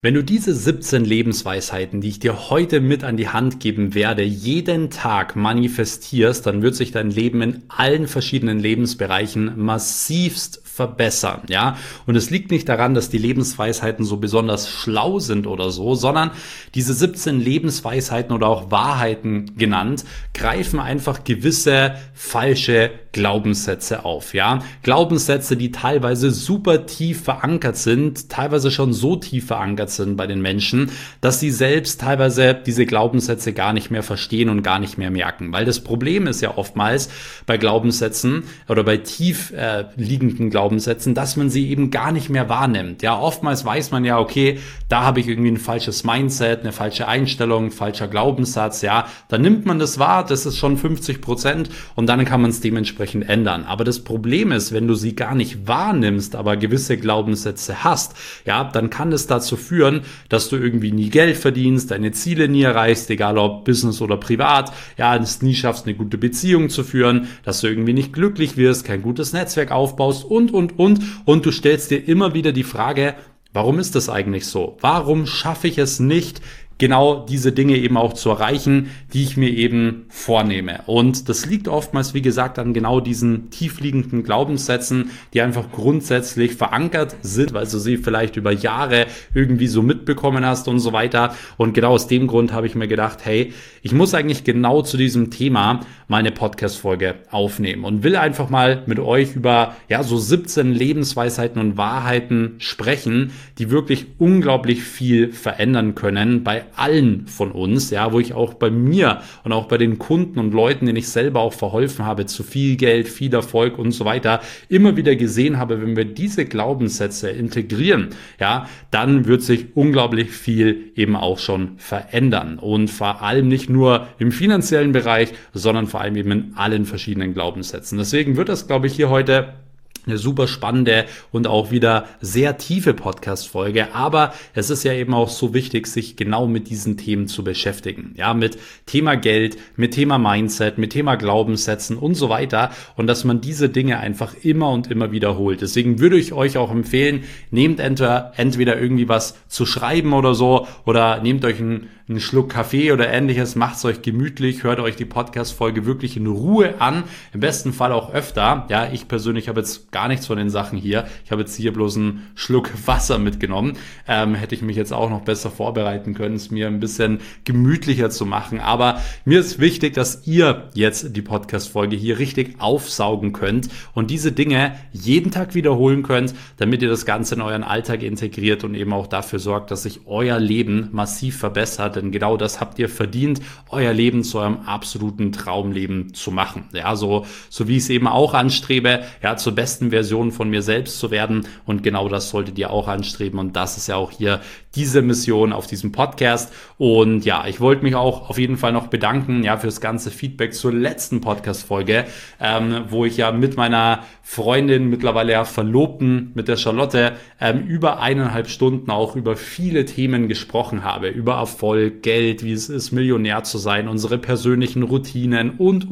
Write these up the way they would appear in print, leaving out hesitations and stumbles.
Wenn du diese 17 Lebensweisheiten, die ich dir heute mit an die Hand geben werde, jeden Tag manifestierst, dann wird sich dein Leben in allen verschiedenen Lebensbereichen massivst verbessern, ja? Und es liegt nicht daran, dass die Lebensweisheiten so besonders schlau sind oder so, sondern diese 17 Lebensweisheiten oder auch Wahrheiten genannt, greifen einfach gewisse falsche Glaubenssätze auf, ja? Glaubenssätze, die teilweise super tief verankert sind, teilweise schon so tief verankert sind bei den Menschen, dass sie selbst teilweise diese Glaubenssätze gar nicht mehr verstehen und gar nicht mehr merken. Weil das Problem ist ja oftmals bei Glaubenssätzen oder bei tief liegenden Glaubenssätzen, dass man sie eben gar nicht mehr wahrnimmt. Ja, oftmals weiß man ja, okay, da habe ich irgendwie ein falsches Mindset, eine falsche Einstellung, ein falscher Glaubenssatz, ja, dann nimmt man das wahr, das ist schon 50% und dann kann man es dementsprechend ändern. Aber das Problem ist, wenn du sie gar nicht wahrnimmst, aber gewisse Glaubenssätze hast, ja, dann kann es dazu führen, dass du irgendwie nie Geld verdienst, deine Ziele nie erreichst, egal ob Business oder privat, ja, es nie schaffst, eine gute Beziehung zu führen, dass du irgendwie nicht glücklich wirst, kein gutes Netzwerk aufbaust und du stellst dir immer wieder die Frage, warum ist das eigentlich so? Warum schaffe ich es nicht, genau diese Dinge eben auch zu erreichen, die ich mir eben vornehme? Und das liegt oftmals, wie gesagt, an genau diesen tiefliegenden Glaubenssätzen, die einfach grundsätzlich verankert sind, weil du sie vielleicht über Jahre irgendwie so mitbekommen hast und so weiter. Und genau aus dem Grund habe ich mir gedacht, hey, ich muss eigentlich genau zu diesem Thema meine Podcast-Folge aufnehmen und will einfach mal mit euch über so 17 Lebensweisheiten und Wahrheiten sprechen, die wirklich unglaublich viel verändern können bei allen von uns, ja, wo ich auch bei mir und auch bei den Kunden und Leuten, denen ich selber auch verholfen habe, zu viel Geld, viel Erfolg und so weiter, immer wieder gesehen habe, wenn wir diese Glaubenssätze integrieren, ja, dann wird sich unglaublich viel eben auch schon verändern und vor allem nicht nur im finanziellen Bereich, sondern vor allem eben in allen verschiedenen Glaubenssätzen. Deswegen wird das, glaube ich, hier heute eine super spannende und auch wieder sehr tiefe Podcast-Folge, aber es ist ja eben auch so wichtig, sich genau mit diesen Themen zu beschäftigen, ja, mit Thema Geld, mit Thema Mindset, mit Thema Glaubenssätzen und so weiter und dass man diese Dinge einfach immer und immer wiederholt. Deswegen würde ich euch auch empfehlen, nehmt entweder irgendwie was zu schreiben oder so oder nehmt euch einen Schluck Kaffee oder ähnliches, macht es euch gemütlich, hört euch die Podcast-Folge wirklich in Ruhe an, im besten Fall auch öfter. Ja, ich persönlich habe jetzt gar nichts von den Sachen hier. Ich habe jetzt hier bloß einen Schluck Wasser mitgenommen. Hätte ich mich jetzt auch noch besser vorbereiten können, es mir ein bisschen gemütlicher zu machen. Aber mir ist wichtig, dass ihr jetzt die Podcast-Folge hier richtig aufsaugen könnt und diese Dinge jeden Tag wiederholen könnt, damit ihr das Ganze in euren Alltag integriert und eben auch dafür sorgt, dass sich euer Leben massiv verbessert. Denn genau das habt ihr verdient, euer Leben zu eurem absoluten Traumleben zu machen. Ja, so wie ich es eben auch anstrebe, ja, zur besten Version von mir selbst zu werden. Und genau das solltet ihr auch anstreben. Und das ist ja auch hier diese Mission auf diesem Podcast. Und ja, ich wollte mich auch auf jeden Fall noch bedanken, ja, für das ganze Feedback zur letzten Podcast-Folge, wo ich ja mit meiner Freundin, mittlerweile ja Verlobten, mit der Charlotte, über 1,5 Stunden auch über viele Themen gesprochen habe. Über Erfolg, Geld, wie es ist, Millionär zu sein, unsere persönlichen Routinen und.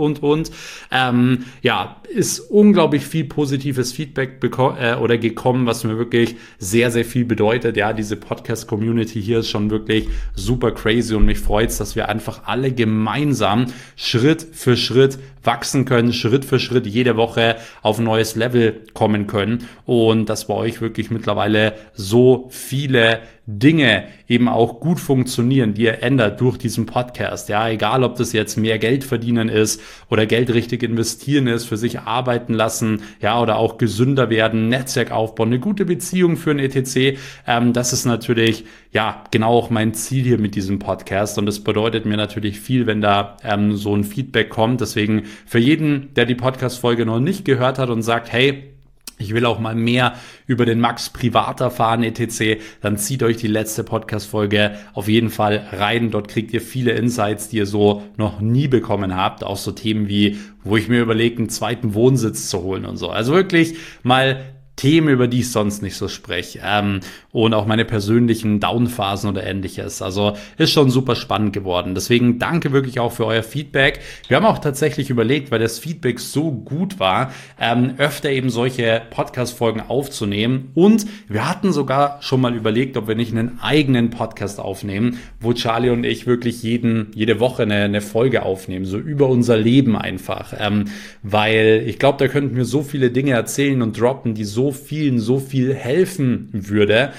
Ist unglaublich viel positives Feedback gekommen, was mir wirklich sehr, sehr viel bedeutet. Ja, diese Podcast-Community hier ist schon wirklich super crazy und mich freut es, dass wir einfach alle gemeinsam Schritt für Schritt wachsen können, Schritt für Schritt jede Woche auf ein neues Level kommen können und dass bei euch wirklich mittlerweile so viele Dinge eben auch gut funktionieren, die ihr ändert durch diesen Podcast. Ja, egal ob das jetzt mehr Geld verdienen ist oder Geld richtig investieren ist, für sich arbeiten lassen, ja, oder auch gesünder werden, Netzwerk aufbauen, eine gute Beziehung führen, etc. Das ist natürlich, ja, genau auch mein Ziel hier mit diesem Podcast und das bedeutet mir natürlich viel, wenn da so ein Feedback kommt. Deswegen für jeden, der die Podcast-Folge noch nicht gehört hat und sagt, hey, ich will auch mal mehr über den Max privat erfahren, etc., dann zieht euch die letzte Podcast-Folge auf jeden Fall rein. Dort kriegt ihr viele Insights, die ihr so noch nie bekommen habt. Auch so Themen wie, wo ich mir überlege, einen zweiten Wohnsitz zu holen und so. Also wirklich mal Themen, über die ich sonst nicht so spreche, und auch meine persönlichen Downphasen oder ähnliches. Also ist schon super spannend geworden. Deswegen danke wirklich auch für euer Feedback. Wir haben auch tatsächlich überlegt, weil das Feedback so gut war, öfter eben solche Podcast-Folgen aufzunehmen, und wir hatten sogar schon mal überlegt, ob wir nicht einen eigenen Podcast aufnehmen, wo Charlie und ich wirklich jede Woche eine Folge aufnehmen, so über unser Leben einfach, weil ich glaube, da könnten wir so viele Dinge erzählen und droppen, die so viel helfen würde,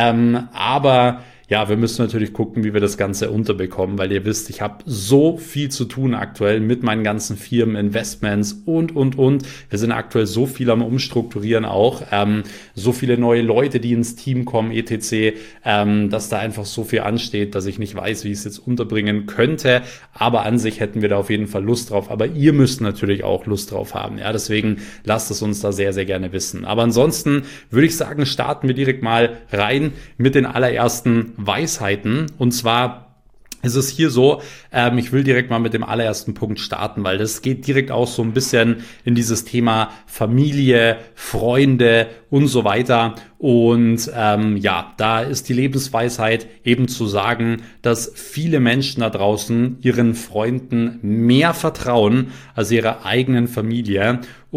aber ja, wir müssen natürlich gucken, wie wir das Ganze unterbekommen, weil ihr wisst, ich habe so viel zu tun aktuell mit meinen ganzen Firmen, Investments und. Wir sind aktuell so viel am Umstrukturieren auch, so viele neue Leute, die ins Team kommen, etc., dass da einfach so viel ansteht, dass ich nicht weiß, wie ich es jetzt unterbringen könnte, aber an sich hätten wir da auf jeden Fall Lust drauf, aber ihr müsst natürlich auch Lust drauf haben, ja, deswegen lasst es uns da sehr, sehr gerne wissen. Aber ansonsten würde ich sagen, starten wir direkt mal rein mit den allerersten Weisheiten, und zwar ist es hier so, ich will direkt mal mit dem allerersten Punkt starten, weil das geht direkt auch so ein bisschen in dieses Thema Familie, Freunde und so weiter. Und ja, da ist die Lebensweisheit eben zu sagen, dass viele Menschen da draußen ihren Freunden mehr vertrauen als ihrer eigenen Familie,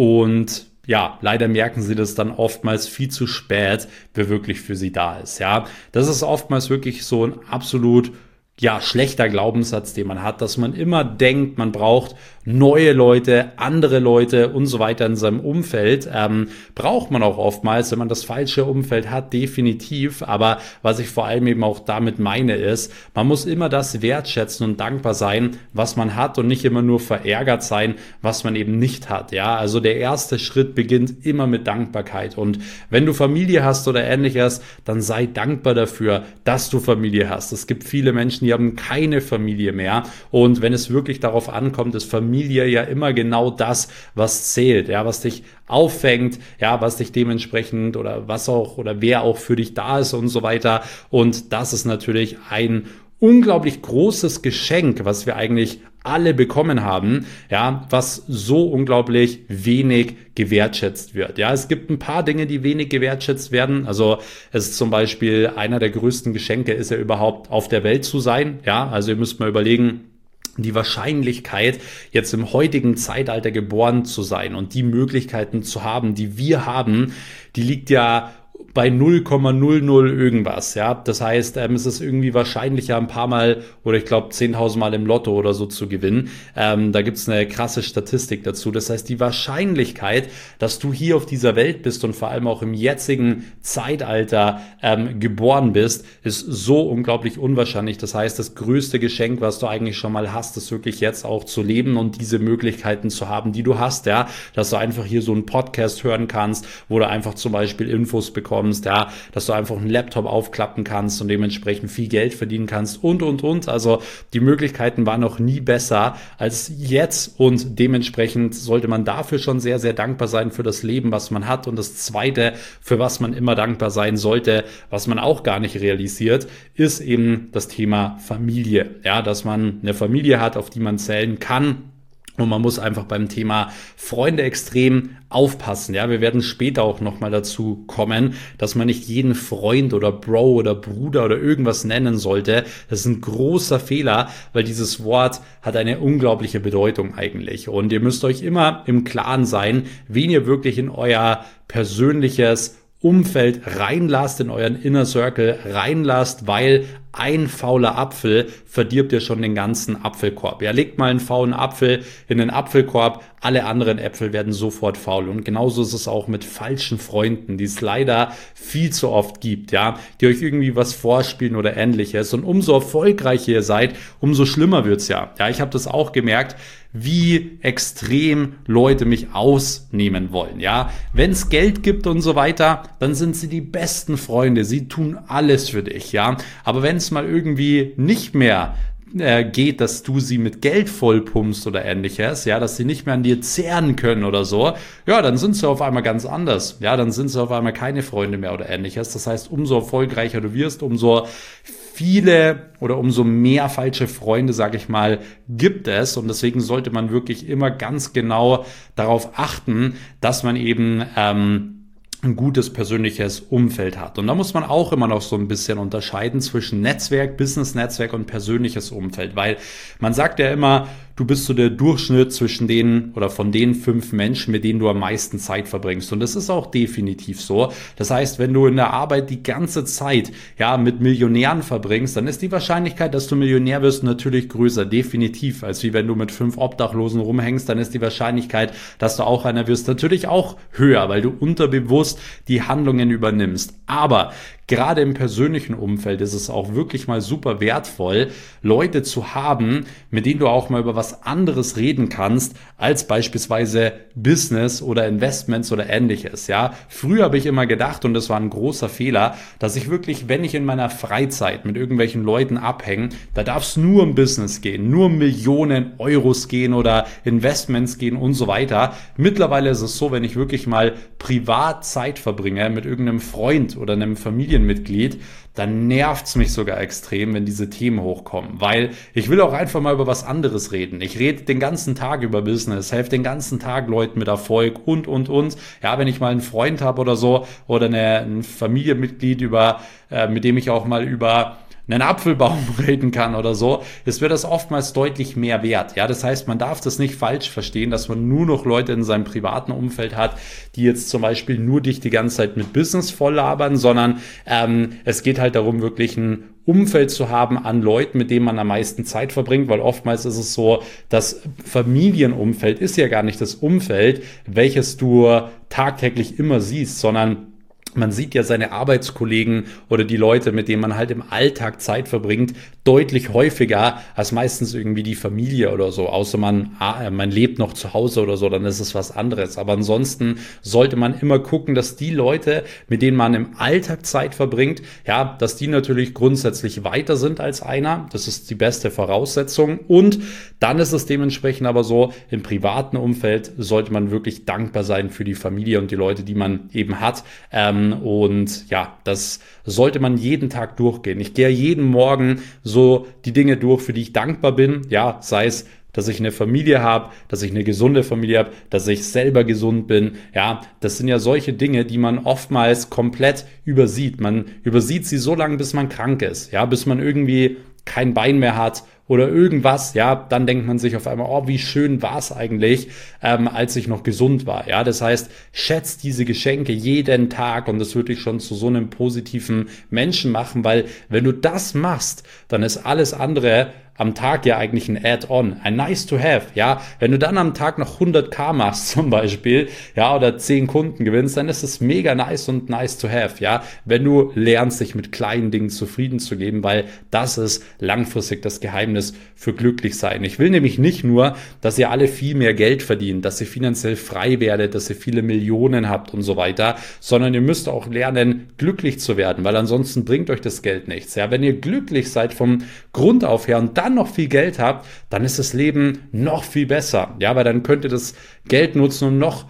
und ja, leider merken sie das dann oftmals viel zu spät, wer wirklich für sie da ist. Ja, das ist oftmals wirklich so ein absolut schlechter Glaubenssatz, den man hat, dass man immer denkt, man braucht neue Leute, andere Leute und so weiter in seinem Umfeld. Braucht man auch oftmals, wenn man das falsche Umfeld hat, definitiv. Aber was ich vor allem eben auch damit meine ist, man muss immer das wertschätzen und dankbar sein, was man hat, und nicht immer nur verärgert sein, was man eben nicht hat. Ja, also der erste Schritt beginnt immer mit Dankbarkeit. Und wenn du Familie hast oder ähnliches, dann sei dankbar dafür, dass du Familie hast. Es gibt viele Menschen, die haben keine Familie mehr, und wenn es wirklich darauf ankommt, ist Familie ja immer genau das, was zählt, ja, was dich auffängt, ja, was dich dementsprechend oder was auch oder wer auch für dich da ist und so weiter. Und das ist natürlich ein unglaublich großes Geschenk, was wir eigentlich alle bekommen haben, ja, was so unglaublich wenig gewertschätzt wird. Ja, es gibt ein paar Dinge, die wenig gewertschätzt werden. Also es ist zum Beispiel einer der größten Geschenke, ist ja überhaupt auf der Welt zu sein. Ja, also ihr müsst mal überlegen, die Wahrscheinlichkeit, jetzt im heutigen Zeitalter geboren zu sein und die Möglichkeiten zu haben, die wir haben, die liegt ja bei 0,00 irgendwas, ja. Das heißt, es ist irgendwie wahrscheinlicher, ein paar Mal oder ich glaube 10.000 Mal im Lotto oder so zu gewinnen. Da gibt's eine krasse Statistik dazu. Das heißt, die Wahrscheinlichkeit, dass du hier auf dieser Welt bist und vor allem auch im jetzigen Zeitalter geboren bist, ist so unglaublich unwahrscheinlich. Das heißt, das größte Geschenk, was du eigentlich schon mal hast, ist wirklich jetzt auch zu leben und diese Möglichkeiten zu haben, die du hast, ja. Dass du einfach hier so einen Podcast hören kannst, wo du einfach zum Beispiel Infos bekommst, ja, dass du einfach einen Laptop aufklappen kannst und dementsprechend viel Geld verdienen kannst und. Also die Möglichkeiten waren noch nie besser als jetzt, und dementsprechend sollte man dafür schon sehr, sehr dankbar sein für das Leben, was man hat. Und das Zweite, für was man immer dankbar sein sollte, was man auch gar nicht realisiert, ist eben das Thema Familie. Ja, dass man eine Familie hat, auf die man zählen kann. Und man muss einfach beim Thema Freunde extrem aufpassen. Ja, wir werden später auch nochmal dazu kommen, dass man nicht jeden Freund oder Bro oder Bruder oder irgendwas nennen sollte. Das ist ein großer Fehler, weil dieses Wort hat eine unglaubliche Bedeutung eigentlich. Und ihr müsst euch immer im Klaren sein, wen ihr wirklich in euer persönliches Umfeld reinlasst, in euren Inner Circle reinlasst, weil ein fauler Apfel verdirbt ihr schon den ganzen Apfelkorb. Ja, legt mal einen faulen Apfel in den Apfelkorb, alle anderen Äpfel werden sofort faul. Und genauso ist es auch mit falschen Freunden, die es leider viel zu oft gibt, ja, die euch irgendwie was vorspielen oder ähnliches. Und umso erfolgreicher ihr seid, umso schlimmer wird's ja. Ja, ich habe das auch gemerkt, wie extrem Leute mich ausnehmen wollen, ja. Wenn es Geld gibt und so weiter, dann sind sie die besten Freunde, sie tun alles für dich, ja. Aber wenn es mal irgendwie nicht mehr geht, dass du sie mit Geld vollpumpst oder ähnliches, ja, dass sie nicht mehr an dir zehren können oder so, ja, dann sind sie auf einmal ganz anders, ja, dann sind sie auf einmal keine Freunde mehr oder ähnliches. Das heißt, umso erfolgreicher du wirst, umso viele oder umso mehr falsche Freunde, sage ich mal, gibt es, und deswegen sollte man wirklich immer ganz genau darauf achten, dass man eben ein gutes persönliches Umfeld hat. Und da muss man auch immer noch so ein bisschen unterscheiden zwischen Netzwerk, Business-Netzwerk und persönliches Umfeld, weil man sagt ja immer, du bist so der Durchschnitt zwischen denen oder von den 5 Menschen, mit denen du am meisten Zeit verbringst. Und das ist auch definitiv so. Das heißt, wenn du in der Arbeit die ganze Zeit mit Millionären verbringst, dann ist die Wahrscheinlichkeit, dass du Millionär wirst, natürlich größer, definitiv, als wie wenn du mit 5 Obdachlosen rumhängst, dann ist die Wahrscheinlichkeit, dass du auch einer wirst, natürlich auch höher, weil du unterbewusst die Handlungen übernimmst. Aber gerade im persönlichen Umfeld ist es auch wirklich mal super wertvoll, Leute zu haben, mit denen du auch mal über was anderes reden kannst, als beispielsweise Business oder Investments oder ähnliches. Ja, früher habe ich immer gedacht, und das war ein großer Fehler, dass ich wirklich, wenn ich in meiner Freizeit mit irgendwelchen Leuten abhänge, da darf es nur um Business gehen, nur um Millionen Euros gehen oder Investments gehen und so weiter. Mittlerweile ist es so, wenn ich wirklich mal privat Zeit verbringe mit irgendeinem Freund oder einem Familienmitglied, dann nervt's mich sogar extrem, wenn diese Themen hochkommen, weil ich will auch einfach mal über was anderes reden. Ich rede den ganzen Tag über Business, helfe den ganzen Tag Leuten mit Erfolg und. Ja, wenn ich mal einen Freund habe oder so oder ein Familienmitglied, mit dem ich auch mal über einen Apfelbaum reden kann oder so, ist mir das oftmals deutlich mehr wert. Ja, das heißt, man darf das nicht falsch verstehen, dass man nur noch Leute in seinem privaten Umfeld hat, die jetzt zum Beispiel nur dich die ganze Zeit mit Business voll labern, sondern es geht halt darum, wirklich ein Umfeld zu haben an Leuten, mit denen man am meisten Zeit verbringt, weil oftmals ist es so, das Familienumfeld ist ja gar nicht das Umfeld, welches du tagtäglich immer siehst, sondern man sieht ja seine Arbeitskollegen oder die Leute, mit denen man halt im Alltag Zeit verbringt, deutlich häufiger als meistens irgendwie die Familie oder so. Außer man lebt noch zu Hause oder so, dann ist es was anderes. Aber ansonsten sollte man immer gucken, dass die Leute, mit denen man im Alltag Zeit verbringt, ja, dass die natürlich grundsätzlich weiter sind als einer. Das ist die beste Voraussetzung. Und dann ist es dementsprechend aber so, im privaten Umfeld sollte man wirklich dankbar sein für die Familie und die Leute, die man eben hat. Und ja, das sollte man jeden Tag durchgehen. Ich gehe jeden Morgen so die Dinge durch, für die ich dankbar bin. Ja, sei es, dass ich eine Familie habe, dass ich eine gesunde Familie habe, dass ich selber gesund bin. Ja, das sind ja solche Dinge, die man oftmals komplett übersieht. Man übersieht sie so lange, bis man krank ist. Ja, bis man irgendwie kein Bein mehr hat oder irgendwas, ja, dann denkt man sich auf einmal, oh, wie schön war es eigentlich, als ich noch gesund war, ja, das heißt, schätzt diese Geschenke jeden Tag und das würde dich schon zu so einem positiven Menschen machen, weil wenn du das machst, dann ist alles andere am Tag ja eigentlich ein Add-on, ein nice to have, ja. Wenn du dann am Tag noch 100.000 machst zum Beispiel, ja, oder 10 Kunden gewinnst, dann ist es mega nice und nice to have, ja. Wenn du lernst, dich mit kleinen Dingen zufrieden zu geben, weil das ist langfristig das Geheimnis für glücklich sein. Ich will nämlich nicht nur, dass ihr alle viel mehr Geld verdient, dass ihr finanziell frei werdet, dass ihr viele Millionen habt und so weiter, sondern ihr müsst auch lernen, glücklich zu werden, weil ansonsten bringt euch das Geld nichts, ja. Wenn ihr glücklich seid vom Grund auf her und dann noch viel Geld habt, dann ist das Leben noch viel besser. Ja, weil dann könnt ihr das Geld nutzen, um noch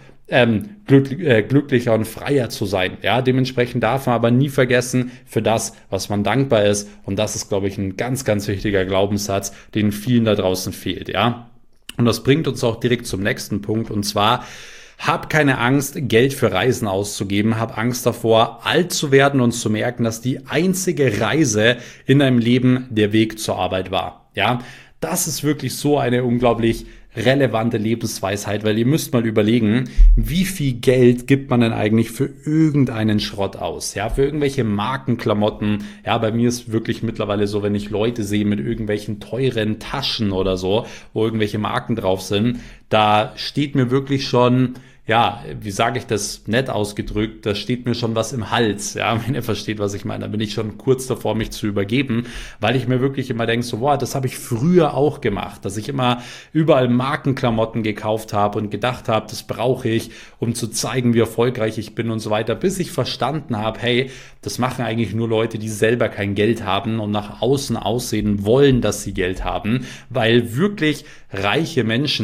glücklicher und freier zu sein. Ja, dementsprechend darf man aber nie vergessen für das, was man dankbar ist. Und das ist, glaube ich, ein ganz, ganz wichtiger Glaubenssatz, den vielen da draußen fehlt. Ja, und das bringt uns auch direkt zum nächsten Punkt. Und zwar: Hab keine Angst, Geld für Reisen auszugeben. Hab Angst davor, alt zu werden und zu merken, dass die einzige Reise in deinem Leben der Weg zur Arbeit war. Ja, das ist wirklich so eine unglaublich relevante Lebensweisheit, weil ihr müsst mal überlegen, wie viel Geld gibt man denn eigentlich für irgendeinen Schrott aus? Ja, für irgendwelche Markenklamotten. Ja, bei mir ist wirklich mittlerweile so, wenn ich Leute sehe mit irgendwelchen teuren Taschen oder so, wo irgendwelche Marken drauf sind, da steht mir wirklich schon, ja, wie sage ich das nett ausgedrückt, da steht mir schon was im Hals, ja, wenn ihr versteht, was ich meine. Da bin ich schon kurz davor, mich zu übergeben, weil ich mir wirklich immer denke, so, boah, das habe ich früher auch gemacht, dass ich immer überall Markenklamotten gekauft habe und gedacht habe, das brauche ich, um zu zeigen, wie erfolgreich ich bin und so weiter, bis ich verstanden habe, hey, das machen eigentlich nur Leute, die selber kein Geld haben und nach außen aussehen wollen, dass sie Geld haben, weil wirklich reiche Menschen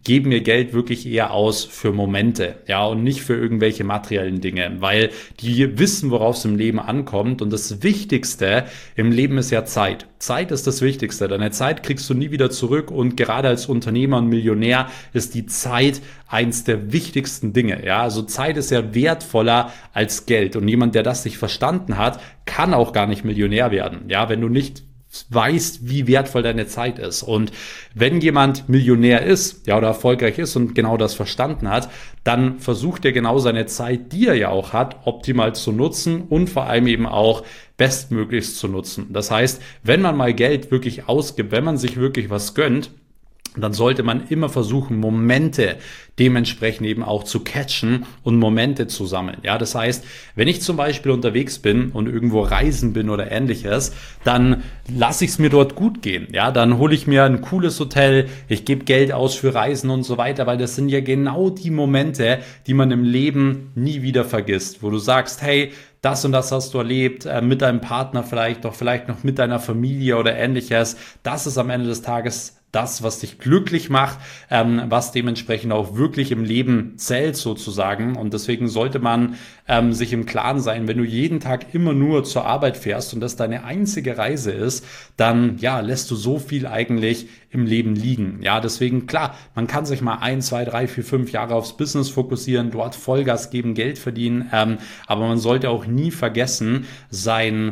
geben ihr Geld wirklich eher aus für Momente, ja, und nicht für irgendwelche materiellen Dinge, weil die wissen, worauf es im Leben ankommt. Und das Wichtigste im Leben ist ja Zeit. Zeit ist das Wichtigste. Deine Zeit kriegst du nie wieder zurück, und gerade als Unternehmer und Millionär ist die Zeit eins der wichtigsten Dinge. Ja, also Zeit ist ja wertvoller als Geld, und jemand, der das nicht verstanden hat, kann auch gar nicht Millionär werden. Ja, wenn du nicht weißt, wie wertvoll deine Zeit ist. Und wenn jemand Millionär ist, ja, oder erfolgreich ist und genau das verstanden hat, dann versucht er genau seine Zeit, die er ja auch hat, optimal zu nutzen und vor allem eben auch bestmöglichst zu nutzen. Das heißt, wenn man mal Geld wirklich ausgibt, wenn man sich wirklich was gönnt, dann sollte man immer versuchen, Momente dementsprechend eben auch zu catchen und Momente zu sammeln. Ja, das heißt, wenn ich zum Beispiel unterwegs bin und irgendwo reisen bin oder ähnliches, dann lasse ich es mir dort gut gehen. Ja, dann hole ich mir ein cooles Hotel, ich gebe Geld aus für Reisen und so weiter, weil das sind ja genau die Momente, die man im Leben nie wieder vergisst, wo du sagst, hey, das und das hast du erlebt, mit deinem Partner vielleicht, doch vielleicht noch mit deiner Familie oder ähnliches. Das ist am Ende des Tages das, was dich glücklich macht, was dementsprechend auch wirklich im Leben zählt sozusagen. Und deswegen sollte man sich im Klaren sein, wenn du jeden Tag immer nur zur Arbeit fährst und das deine einzige Reise ist, dann ja, lässt du so viel eigentlich im Leben liegen. Ja, deswegen klar, man kann sich mal 1, 2, 3, 4, 5 Jahre aufs Business fokussieren, dort Vollgas geben, Geld verdienen, aber man sollte auch nie vergessen, seine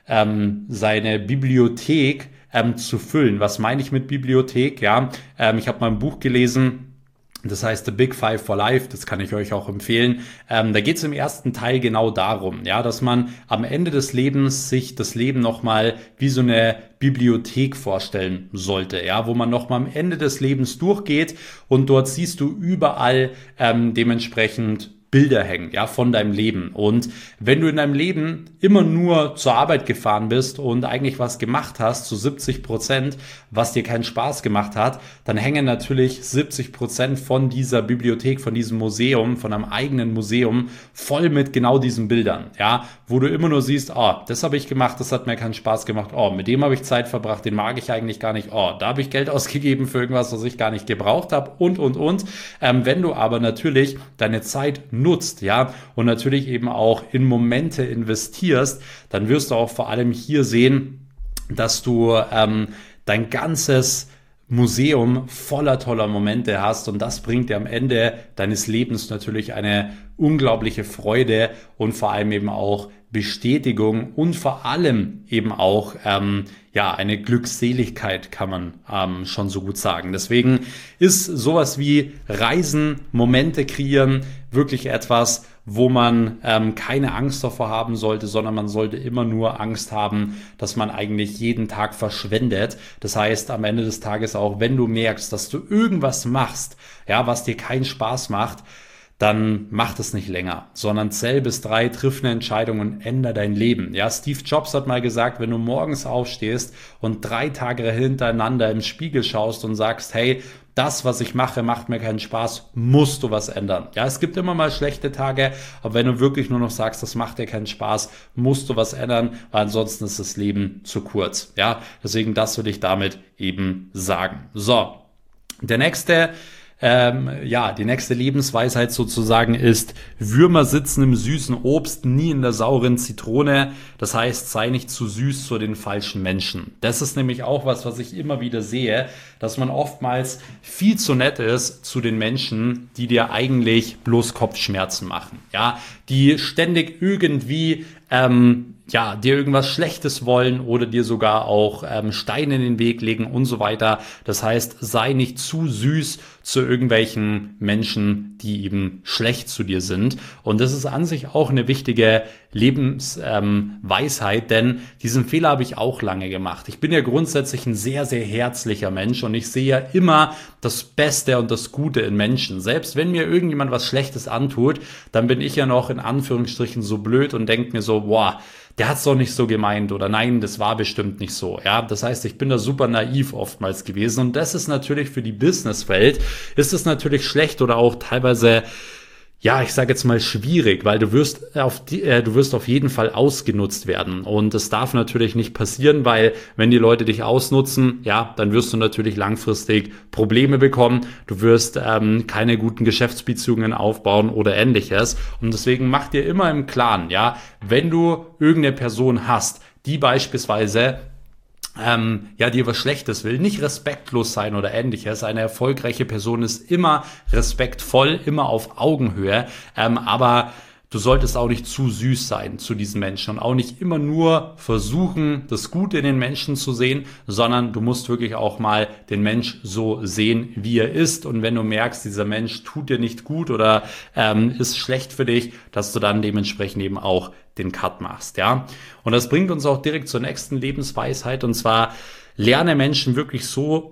Bibliothek zu füllen. Was meine ich mit Bibliothek? Ja, ich habe mal ein Buch gelesen, das heißt The Big Five for Life, das kann ich euch auch empfehlen. Da geht es im ersten Teil genau darum, ja, dass man am Ende des Lebens sich das Leben nochmal wie so eine Bibliothek vorstellen sollte, ja, wo man nochmal am Ende des Lebens durchgeht und dort siehst du überall dementsprechend Bilder hängen, ja, von deinem Leben. Und wenn du in deinem Leben immer nur zur Arbeit gefahren bist und eigentlich was gemacht hast, zu 70%, was dir keinen Spaß gemacht hat, dann hängen natürlich 70% von dieser Bibliothek, von diesem Museum, von einem eigenen Museum voll mit genau diesen Bildern, ja, wo du immer nur siehst, oh, das habe ich gemacht, das hat mir keinen Spaß gemacht, oh, mit dem habe ich Zeit verbracht, den mag ich eigentlich gar nicht, oh, da habe ich Geld ausgegeben für irgendwas, was ich gar nicht gebraucht habe und. Wenn du aber natürlich deine Zeit nutzt, ja, und natürlich eben auch in Momente investierst, dann wirst du auch vor allem hier sehen, dass du dein ganzes Museum voller toller Momente hast, und das bringt dir am Ende deines Lebens natürlich eine unglaubliche Freude und vor allem eben auch Bestätigung und vor allem eben auch eine Glückseligkeit, kann man schon so gut sagen. Deswegen ist sowas wie Reisen, Momente kreieren wirklich etwas, wo man keine Angst davor haben sollte, sondern man sollte immer nur Angst haben, dass man eigentlich jeden Tag verschwendet. Das heißt, am Ende des Tages auch, wenn du merkst, dass du irgendwas machst, ja, was dir keinen Spaß macht, dann mach das nicht länger, sondern zähl bis 3, triff eine Entscheidung und änder dein Leben. Ja, Steve Jobs hat mal gesagt, wenn du morgens aufstehst und 3 Tage hintereinander im Spiegel schaust und sagst, hey, das, was ich mache, macht mir keinen Spaß, musst du was ändern. Ja, es gibt immer mal schlechte Tage, aber wenn du wirklich nur noch sagst, das macht dir keinen Spaß, musst du was ändern, weil ansonsten ist das Leben zu kurz. Ja, deswegen das will ich damit eben sagen. So, die nächste Lebensweisheit sozusagen ist: Würmer sitzen im süßen Obst, nie in der sauren Zitrone. Das heißt, sei nicht zu süß zu den falschen Menschen. Das ist nämlich auch was ich immer wieder sehe, dass man oftmals viel zu nett ist zu den Menschen, die dir eigentlich bloß Kopfschmerzen machen. Ja, die ständig irgendwie dir irgendwas Schlechtes wollen oder dir sogar auch Steine in den Weg legen und so weiter. Das heißt, sei nicht zu süß zu irgendwelchen Menschen, die eben schlecht zu dir sind. Und das ist an sich auch eine wichtige Lebensweisheit, denn diesen Fehler habe ich auch lange gemacht. Ich bin ja grundsätzlich ein sehr, sehr herzlicher Mensch und ich sehe ja immer das Beste und das Gute in Menschen. Selbst wenn mir irgendjemand was Schlechtes antut, dann bin ich ja noch in Anführungsstrichen so blöd und denke mir so, boah, der hat's doch nicht so gemeint oder nein, das war bestimmt nicht so. Ja, das heißt, ich bin da super naiv oftmals gewesen und das ist natürlich für die Businesswelt, ist es natürlich schlecht oder auch teilweise ja, ich sage jetzt mal schwierig, weil du wirst auf jeden Fall ausgenutzt werden. Und das darf natürlich nicht passieren, weil wenn die Leute dich ausnutzen, ja, dann wirst du natürlich langfristig Probleme bekommen. Du wirst keine guten Geschäftsbeziehungen aufbauen oder ähnliches. Und deswegen mach dir immer im Klaren, ja, wenn du irgendeine Person hast, die beispielsweise dir was Schlechtes will, nicht respektlos sein oder ähnliches. Eine erfolgreiche Person ist immer respektvoll, immer auf Augenhöhe, aber du solltest auch nicht zu süß sein zu diesen Menschen und auch nicht immer nur versuchen, das Gute in den Menschen zu sehen, sondern du musst wirklich auch mal den Mensch so sehen, wie er ist. Und wenn du merkst, dieser Mensch tut dir nicht gut oder ist schlecht für dich, dass du dann dementsprechend eben auch den Cut machst, ja. Und das bringt uns auch direkt zur nächsten Lebensweisheit, und zwar: Lerne Menschen wirklich so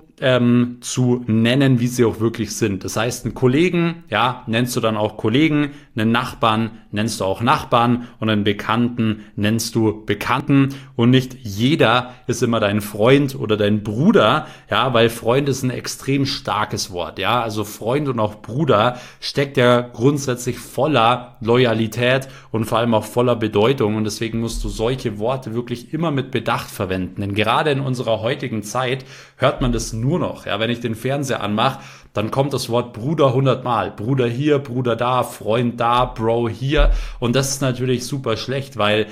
zu nennen, wie sie auch wirklich sind. Das heißt, einen Kollegen, ja, nennst du dann auch Kollegen, einen Nachbarn nennst du auch Nachbarn und einen Bekannten nennst du Bekannten, und nicht jeder ist immer dein Freund oder dein Bruder, ja, weil Freund ist ein extrem starkes Wort, ja, also Freund und auch Bruder steckt ja grundsätzlich voller Loyalität und vor allem auch voller Bedeutung, und deswegen musst du solche Worte wirklich immer mit Bedacht verwenden, denn gerade in unserer heutigen Zeit hört man das nur noch. Ja, wenn ich den Fernseher anmache, dann kommt das Wort Bruder 100 Mal. Bruder hier, Bruder da, Freund da, Bro hier. Und das ist natürlich super schlecht, weil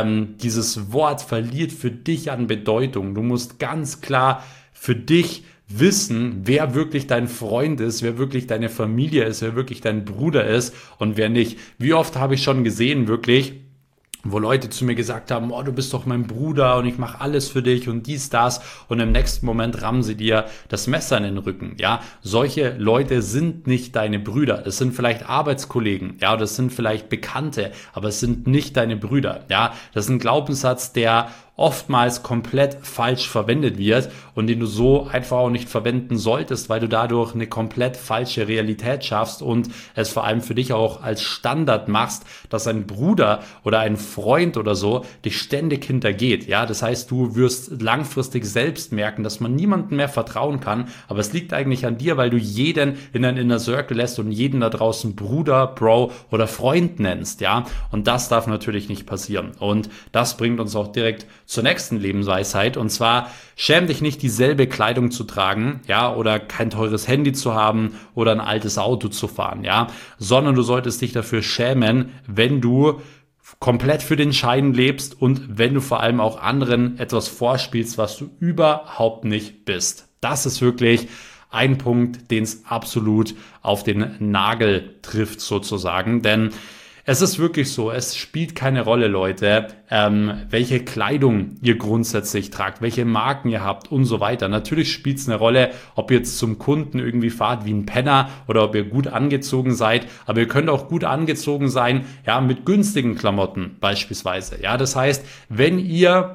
dieses Wort verliert für dich an Bedeutung. Du musst ganz klar für dich wissen, wer wirklich dein Freund ist, wer wirklich deine Familie ist, wer wirklich dein Bruder ist und wer nicht. Wie oft habe ich schon gesehen, wirklich, wo Leute zu mir gesagt haben, oh, du bist doch mein Bruder und ich mache alles für dich und dies, das, und im nächsten Moment rammen sie dir das Messer in den Rücken, ja. Solche Leute sind nicht deine Brüder. Das sind vielleicht Arbeitskollegen, ja, das sind vielleicht Bekannte, aber es sind nicht deine Brüder, ja. Das ist ein Glaubenssatz, der oftmals komplett falsch verwendet wird und den du so einfach auch nicht verwenden solltest, weil du dadurch eine komplett falsche Realität schaffst und es vor allem für dich auch als Standard machst, dass ein Bruder oder ein Freund oder so dich ständig hintergeht. Ja, das heißt, du wirst langfristig selbst merken, dass man niemandem mehr vertrauen kann, aber es liegt eigentlich an dir, weil du jeden in deinen Inner Circle lässt und jeden da draußen Bruder, Bro oder Freund nennst, ja, und das darf natürlich nicht passieren, und das bringt uns auch direkt zur nächsten Lebensweisheit, und zwar: Schäm dich nicht, dieselbe Kleidung zu tragen, ja, oder kein teures Handy zu haben oder ein altes Auto zu fahren, ja, sondern du solltest dich dafür schämen, wenn du komplett für den Schein lebst und wenn du vor allem auch anderen etwas vorspielst, was du überhaupt nicht bist. Das ist wirklich ein Punkt, den es absolut auf den Nagel trifft sozusagen, denn es ist wirklich so, es spielt keine Rolle, Leute, welche Kleidung ihr grundsätzlich tragt, welche Marken ihr habt und so weiter. Natürlich spielt es eine Rolle, ob ihr jetzt zum Kunden irgendwie fahrt wie ein Penner oder ob ihr gut angezogen seid, aber ihr könnt auch gut angezogen sein, ja, mit günstigen Klamotten beispielsweise. Ja, das heißt, wenn ihr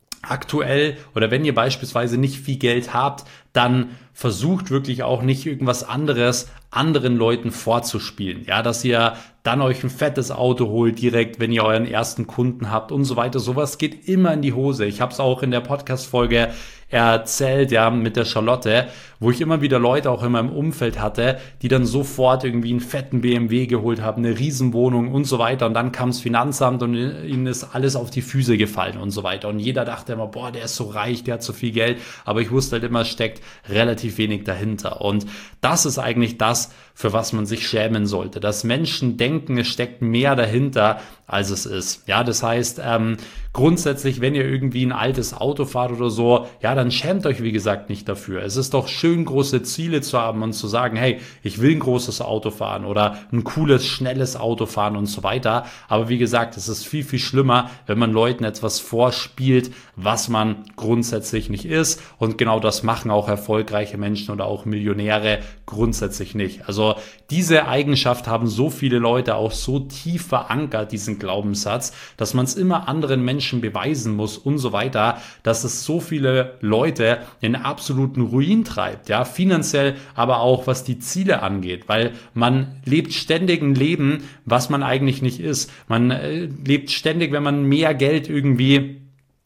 aktuell oder wenn ihr beispielsweise nicht viel Geld habt, dann versucht wirklich auch nicht irgendwas anderes anderen Leuten vorzuspielen. Ja, dass ihr dann euch ein fettes Auto holt direkt, wenn ihr euren ersten Kunden habt und so weiter. Sowas geht immer in die Hose. Ich habe es auch in der Podcast-Folge erzählt, ja, mit der Charlotte, wo ich immer wieder Leute auch in meinem Umfeld hatte, die dann sofort irgendwie einen fetten BMW geholt haben, eine Riesenwohnung und so weiter, und dann kam das Finanzamt und ihnen ist alles auf die Füße gefallen und so weiter, und jeder dachte immer, boah, der ist so reich, der hat so viel Geld, aber ich wusste halt immer, es steckt relativ wenig dahinter, und das ist eigentlich das, für was man sich schämen sollte, dass Menschen denken, es steckt mehr dahinter, als es ist. Ja, das heißt, grundsätzlich, wenn ihr irgendwie ein altes Auto fahrt oder so, ja, dann schämt euch, wie gesagt, nicht dafür. Es ist doch schön, große Ziele zu haben und zu sagen, hey, ich will ein großes Auto fahren oder ein cooles, schnelles Auto fahren und so weiter. Aber wie gesagt, es ist viel, viel schlimmer, wenn man Leuten etwas vorspielt, was man grundsätzlich nicht ist. Und genau das machen auch erfolgreiche Menschen oder auch Millionäre grundsätzlich nicht. Also diese Eigenschaft haben so viele Leute auch so tief verankert, diesen Glaubenssatz, dass man es immer anderen Menschen beweisen muss und so weiter, dass es so viele Leute in absoluten Ruin treibt, ja, finanziell, aber auch was die Ziele angeht, weil man lebt ständig ein Leben, was man eigentlich nicht ist. Man lebt ständig, wenn man mehr Geld irgendwie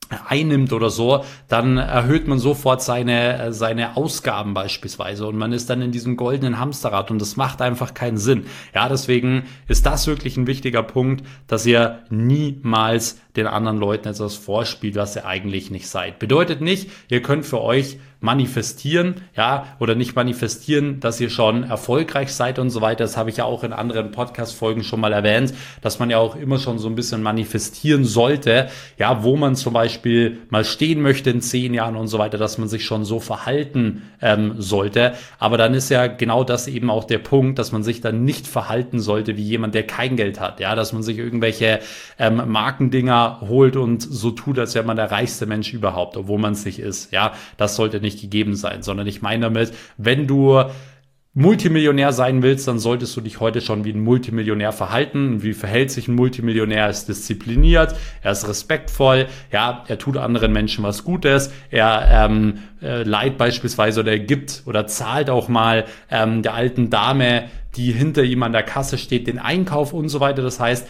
einnimmt oder so, dann erhöht man sofort seine Ausgaben beispielsweise und man ist dann in diesem goldenen Hamsterrad und das macht einfach keinen Sinn. Ja, deswegen ist das wirklich ein wichtiger Punkt, dass ihr niemals den anderen Leuten etwas vorspielt, was ihr eigentlich nicht seid. Bedeutet nicht, ihr könnt für euch manifestieren, ja, oder nicht manifestieren, dass ihr schon erfolgreich seid und so weiter. Das habe ich ja auch in anderen Podcast-Folgen schon mal erwähnt, dass man ja auch immer schon so ein bisschen manifestieren sollte, ja, wo man zum Beispiel mal stehen möchte in 10 Jahren und so weiter, dass man sich schon so verhalten sollte. Aber dann ist ja genau das eben auch der Punkt, dass man sich dann nicht verhalten sollte wie jemand, der kein Geld hat, ja, dass man sich irgendwelche Markendinger holt und so tut, als wäre man der reichste Mensch überhaupt, obwohl man es nicht ist, ja, das sollte nicht gegeben sein, sondern ich meine damit, wenn du Multimillionär sein willst, dann solltest du dich heute schon wie ein Multimillionär verhalten. Wie verhält sich ein Multimillionär? Er ist diszipliniert, er ist respektvoll, ja, er tut anderen Menschen was Gutes, er leiht beispielsweise oder er gibt oder zahlt auch mal der alten Dame, die hinter ihm an der Kasse steht, den Einkauf und so weiter. Das heißt,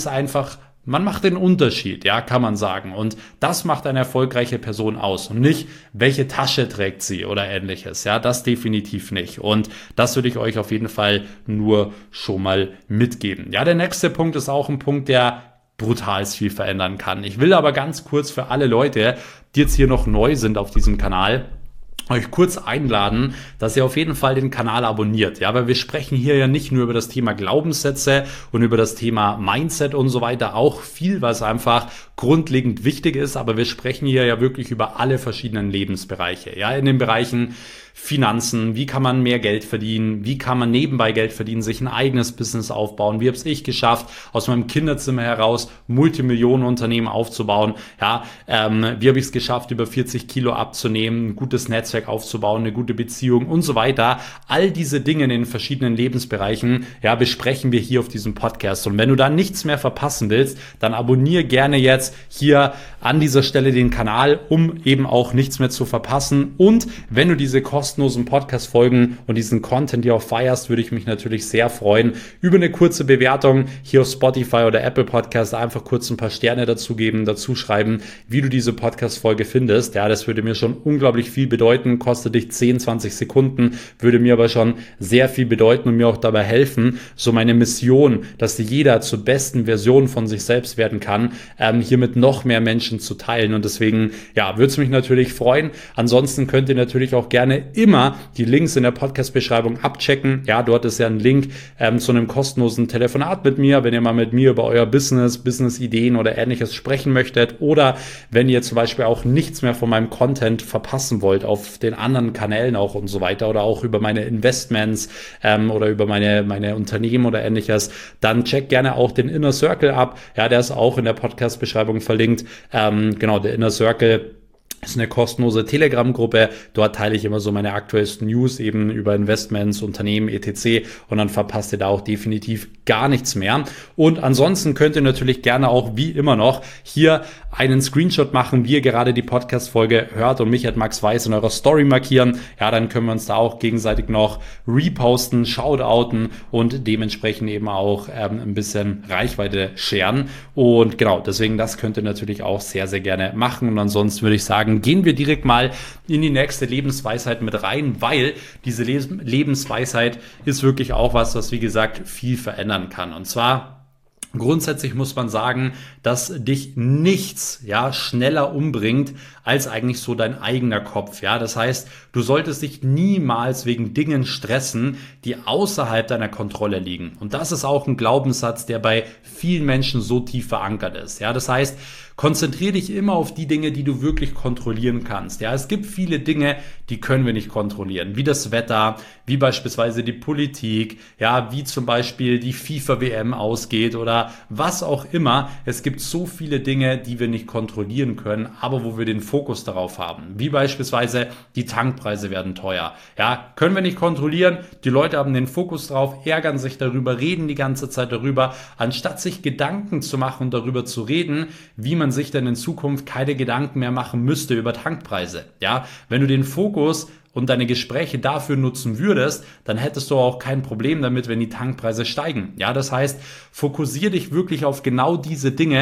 man macht den Unterschied, ja, kann man sagen. Und das macht eine erfolgreiche Person aus. Und nicht, welche Tasche trägt sie oder ähnliches. Ja, das definitiv nicht. Und das würde ich euch auf jeden Fall nur schon mal mitgeben. Ja, der nächste Punkt ist auch ein Punkt, der brutal viel verändern kann. Ich will aber ganz kurz für alle Leute, die jetzt hier noch neu sind auf diesem Kanal, euch kurz einladen, dass ihr auf jeden Fall den Kanal abonniert. Ja, weil wir sprechen hier ja nicht nur über das Thema Glaubenssätze und über das Thema Mindset und so weiter, auch viel, was einfach grundlegend wichtig ist, aber wir sprechen hier ja wirklich über alle verschiedenen Lebensbereiche. Ja, in den Bereichen Finanzen, wie kann man mehr Geld verdienen, wie kann man nebenbei Geld verdienen, sich ein eigenes Business aufbauen, wie habe ich geschafft, aus meinem Kinderzimmer heraus Multimillionenunternehmen aufzubauen, ja, wie habe ich es geschafft, über 40 Kilo abzunehmen, ein gutes Netzwerk aufzubauen, eine gute Beziehung und so weiter. All diese Dinge in den verschiedenen Lebensbereichen, ja, besprechen wir hier auf diesem Podcast. Und wenn du da nichts mehr verpassen willst, dann abonniere gerne jetzt hier an dieser Stelle den Kanal, um eben auch nichts mehr zu verpassen. Und wenn du diese kostenlosen Podcast-Folgen und diesen Content hier auch feierst, würde ich mich natürlich sehr freuen über eine kurze Bewertung hier auf Spotify oder Apple Podcast. Einfach kurz ein paar Sterne dazu geben, dazu schreiben, wie du diese Podcast-Folge findest. Ja, das würde mir schon unglaublich viel bedeuten, kostet dich 10, 20 Sekunden, würde mir aber schon sehr viel bedeuten und mir auch dabei helfen, so meine Mission, dass jeder zur besten Version von sich selbst werden kann, hier mit noch mehr Menschen zu teilen. Und deswegen, ja, würde es mich natürlich freuen. Ansonsten könnt ihr natürlich auch gerne immer die Links in der Podcast-Beschreibung abchecken. Ja, dort ist ja ein Link zu einem kostenlosen Telefonat mit mir, wenn ihr mal mit mir über euer Business-Ideen oder ähnliches sprechen möchtet oder wenn ihr zum Beispiel auch nichts mehr von meinem Content verpassen wollt auf den anderen Kanälen auch und so weiter oder auch über meine Investments oder über meine Unternehmen oder ähnliches, dann checkt gerne auch den Inner Circle ab. Ja, der ist auch in der Podcast-Beschreibung verlinkt. Genau, der Inner Circle ist eine kostenlose Telegram-Gruppe. Dort teile ich immer so meine aktuellsten News eben über Investments, Unternehmen, etc. Und dann verpasst ihr da auch definitiv gar nichts mehr. Und ansonsten könnt ihr natürlich gerne auch wie immer noch hier einen Screenshot machen, wie ihr gerade die Podcast-Folge hört und mich @maxweiss in eurer Story markieren. Ja, dann können wir uns da auch gegenseitig noch reposten, shoutouten und dementsprechend eben auch ein bisschen Reichweite scheren. Und genau, deswegen das könnt ihr natürlich auch sehr, sehr gerne machen. Und ansonsten würde ich sagen, gehen wir direkt mal in die nächste Lebensweisheit mit rein, weil diese Lebensweisheit ist wirklich auch was wie gesagt viel verändern kann. Und zwar grundsätzlich muss man sagen, dass dich nichts, ja, schneller umbringt als eigentlich so dein eigener Kopf, ja. Das heißt, du solltest dich niemals wegen Dingen stressen, die außerhalb deiner Kontrolle liegen. Und das ist auch ein Glaubenssatz, der bei vielen Menschen so tief verankert ist, ja. Das heißt, konzentriere dich immer auf die Dinge, die du wirklich kontrollieren kannst. Ja, es gibt viele Dinge, die können wir nicht kontrollieren, wie das Wetter, wie beispielsweise die Politik, ja, wie zum Beispiel die FIFA-WM ausgeht oder was auch immer. Es gibt so viele Dinge, die wir nicht kontrollieren können, aber wo wir den Fokus darauf haben. Wie beispielsweise die Tankpreise werden teuer. Ja, können wir nicht kontrollieren. Die Leute haben den Fokus drauf, ärgern sich darüber, reden die ganze Zeit darüber, anstatt sich Gedanken zu machen und darüber zu reden, wie man sich denn in Zukunft keine Gedanken mehr machen müsste über Tankpreise. Ja, wenn du den Fokus und deine Gespräche dafür nutzen würdest, dann hättest du auch kein Problem damit, wenn die Tankpreise steigen. Ja, das heißt, fokussiere dich wirklich auf genau diese Dinge,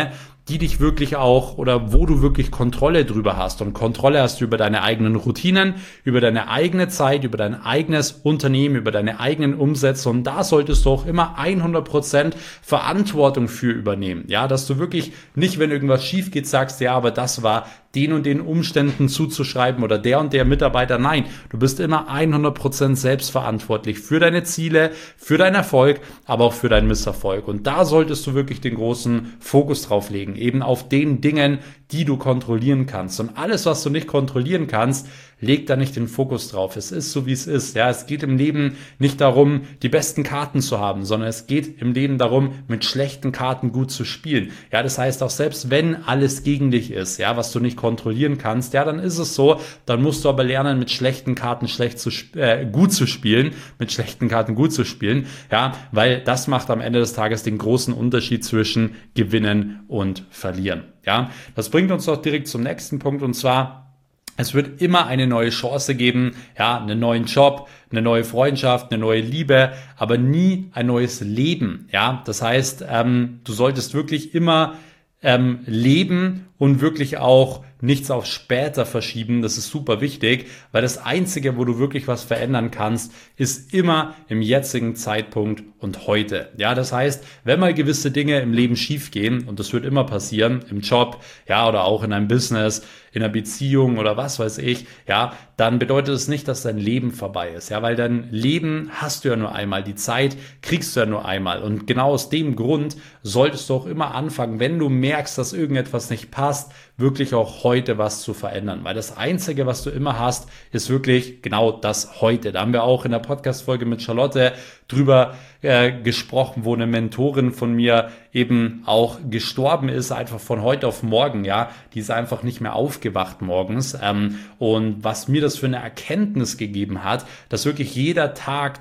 die dich wirklich auch oder wo du wirklich Kontrolle drüber hast. Und Kontrolle hast du über deine eigenen Routinen, über deine eigene Zeit, über dein eigenes Unternehmen, über deine eigenen Umsätze. Und da solltest du auch immer 100% Verantwortung für übernehmen. Ja, dass du wirklich nicht, wenn irgendwas schief geht, sagst, ja, aber das war den und den Umständen zuzuschreiben oder der und der Mitarbeiter. Nein, du bist immer 100% selbstverantwortlich für deine Ziele, für deinen Erfolg, aber auch für deinen Misserfolg. Und da solltest du wirklich den großen Fokus drauf legen, eben auf den Dingen, die du kontrollieren kannst. Und alles, was du nicht kontrollieren kannst, leg da nicht den Fokus drauf. Es ist so, wie es ist. Ja, es geht im Leben nicht darum, die besten Karten zu haben, sondern es geht im Leben darum, mit schlechten Karten gut zu spielen. Ja, das heißt auch selbst wenn alles gegen dich ist, ja, was du nicht kontrollieren kannst, ja, dann ist es so. Dann musst du aber lernen, mit schlechten Karten gut zu spielen, mit schlechten Karten gut zu spielen. Ja, weil das macht am Ende des Tages den großen Unterschied zwischen gewinnen und verlieren. Ja, das bringt uns doch direkt zum nächsten Punkt, und zwar: Es wird immer eine neue Chance geben, ja, einen neuen Job, eine neue Freundschaft, eine neue Liebe, aber nie ein neues Leben. Ja, das heißt, du solltest wirklich immer leben und wirklich auch nichts auf später verschieben. Das ist super wichtig, weil das Einzige, wo du wirklich was verändern kannst, ist immer im jetzigen Zeitpunkt und heute. Ja, das heißt, wenn mal gewisse Dinge im Leben schief gehen, und das wird immer passieren, im Job, ja, oder auch in einem Business, in einer Beziehung oder was weiß ich, ja, dann bedeutet es nicht, dass dein Leben vorbei ist, ja, weil dein Leben hast du ja nur einmal, die Zeit kriegst du ja nur einmal, und genau aus dem Grund solltest du auch immer anfangen, wenn du merkst, dass irgendetwas nicht passt, wirklich auch heute was zu verändern, weil das Einzige, was du immer hast, ist wirklich genau das heute. Da haben wir auch in der Podcast-Folge mit Charlotte drüber gesprochen, wo eine Mentorin von mir eben auch gestorben ist, einfach von heute auf morgen, ja, die ist einfach nicht mehr aufgewacht morgens, und was mir das für eine Erkenntnis gegeben hat, dass wirklich jeder Tag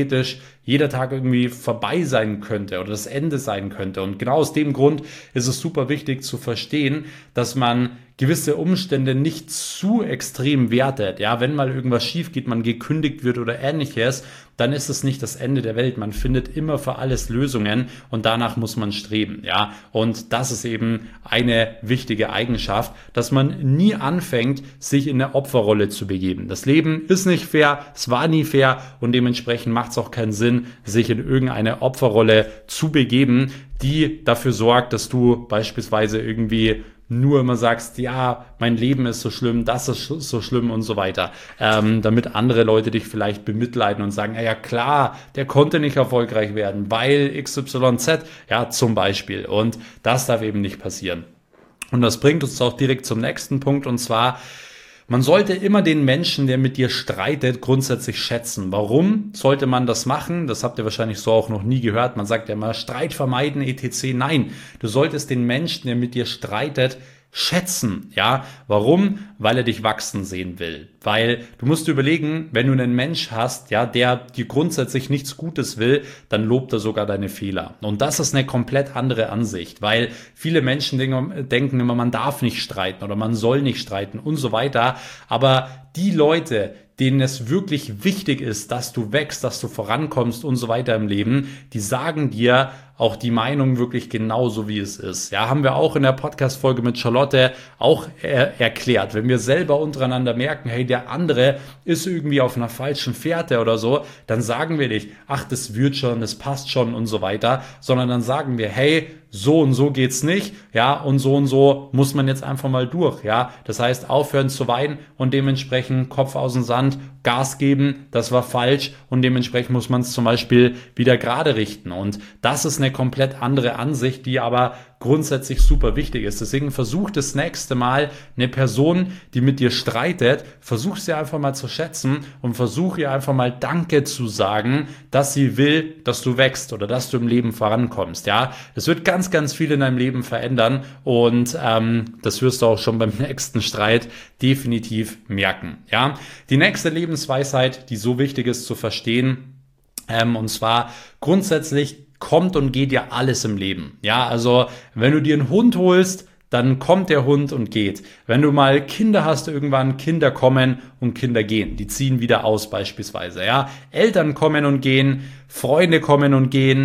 irgendwie vorbei sein könnte oder das Ende sein könnte, und genau aus dem Grund ist es super wichtig zu verstehen, dass man gewisse Umstände nicht zu extrem wertet. Ja, wenn mal irgendwas schief geht, man gekündigt wird oder ähnliches, dann ist es nicht das Ende der Welt. Man findet immer für alles Lösungen, und danach muss man streben. Ja, und das ist eben eine wichtige Eigenschaft, dass man nie anfängt, sich in eine Opferrolle zu begeben. Das Leben ist nicht fair, es war nie fair, und dementsprechend macht es auch keinen Sinn, sich in irgendeine Opferrolle zu begeben, die dafür sorgt, dass du beispielsweise irgendwie nur immer sagst, ja, mein Leben ist so schlimm, das ist so schlimm und so weiter, damit andere Leute dich vielleicht bemitleiden und sagen, ja klar, der konnte nicht erfolgreich werden, weil XYZ, ja, zum Beispiel, und das darf eben nicht passieren. Und das bringt uns auch direkt zum nächsten Punkt, und zwar: Man sollte immer den Menschen, der mit dir streitet, grundsätzlich schätzen. Warum sollte man das machen? Das habt ihr wahrscheinlich so auch noch nie gehört. Man sagt ja immer, Streit vermeiden, etc. Nein, du solltest den Menschen, der mit dir streitet, schätzen. Ja, warum? Weil er dich wachsen sehen will. Weil du musst überlegen, wenn du einen Mensch hast, ja, der dir grundsätzlich nichts Gutes will, dann lobt er sogar deine Fehler. Und das ist eine komplett andere Ansicht, weil viele Menschen denken immer, man darf nicht streiten oder man soll nicht streiten und so weiter. Aber die Leute, denen es wirklich wichtig ist, dass du wächst, dass du vorankommst und so weiter im Leben, die sagen dir auch die Meinung wirklich genauso, wie es ist. Ja, haben wir auch in der Podcast-Folge mit Charlotte auch erklärt. Wenn wir selber untereinander merken, hey, der andere ist irgendwie auf einer falschen Fährte oder so, dann sagen wir nicht, ach, das wird schon, das passt schon und so weiter, sondern dann sagen wir, hey, so und so geht's nicht, ja, und so muss man jetzt einfach mal durch, ja. Das heißt, aufhören zu weinen und dementsprechend Kopf aus dem Sand, Gas geben, das war falsch, und dementsprechend muss man es zum Beispiel wieder gerade richten. Und das ist eine komplett andere Ansicht, die aber grundsätzlich super wichtig ist. Deswegen versuch das nächste Mal eine Person, die mit dir streitet, versuch sie einfach mal zu schätzen und versuch ihr einfach mal Danke zu sagen, dass sie will, dass du wächst oder dass du im Leben vorankommst. Ja, das wird ganz, ganz viel in deinem Leben verändern, und das wirst du auch schon beim nächsten Streit definitiv merken. Ja, die nächste Lebensweisheit, die so wichtig ist zu verstehen, und zwar grundsätzlich: Kommt und geht ja alles im Leben. Ja, also wenn du dir einen Hund holst, dann kommt der Hund und geht. Wenn du mal Kinder hast, irgendwann, Kinder kommen und Kinder gehen. Die ziehen wieder aus beispielsweise. Ja, Eltern kommen und gehen, Freunde kommen und gehen,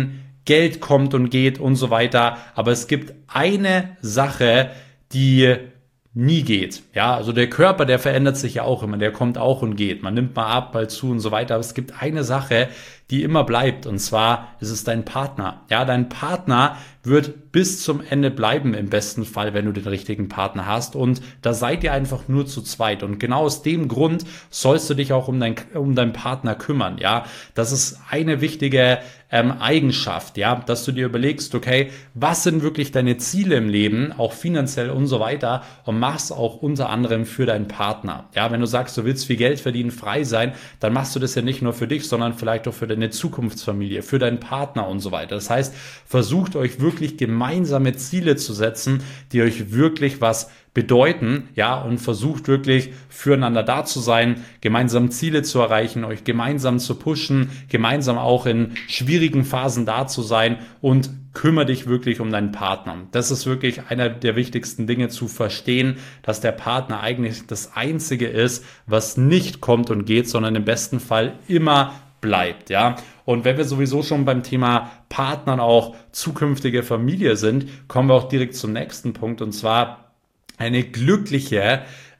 Geld kommt und geht und so weiter. Aber es gibt eine Sache, die nie geht. Ja, also der Körper, der verändert sich ja auch immer, der kommt auch und geht. Man nimmt mal ab, mal zu und so weiter. Aber es gibt eine Sache, die immer bleibt, und zwar ist es dein Partner. Ja, dein Partner wird bis zum Ende bleiben im besten Fall, wenn du den richtigen Partner hast, und da seid ihr einfach nur zu zweit, und genau aus dem Grund sollst du dich auch um deinen Partner kümmern. Ja, das ist eine wichtige Eigenschaft, ja, dass du dir überlegst, okay, was sind wirklich deine Ziele im Leben, auch finanziell und so weiter, und machst auch unter anderem für deinen Partner. Ja, wenn du sagst, du willst viel Geld verdienen, frei sein, dann machst du das ja nicht nur für dich, sondern vielleicht auch für deine Zukunftsfamilie, für deinen Partner und so weiter. Das heißt, versucht euch wirklich gemeinsame Ziele zu setzen, die euch wirklich was bedeuten, ja, und versucht wirklich füreinander da zu sein, gemeinsam Ziele zu erreichen, euch gemeinsam zu pushen, gemeinsam auch in schwierigen Phasen da zu sein, und kümmere dich wirklich um deinen Partner. Das ist wirklich einer der wichtigsten Dinge, zu verstehen, dass der Partner eigentlich das Einzige ist, was nicht kommt und geht, sondern im besten Fall immer bleibt, ja. Und wenn wir sowieso schon beim Thema Partnern auch zukünftige Familie sind, kommen wir auch direkt zum nächsten Punkt, und zwar eine glückliche,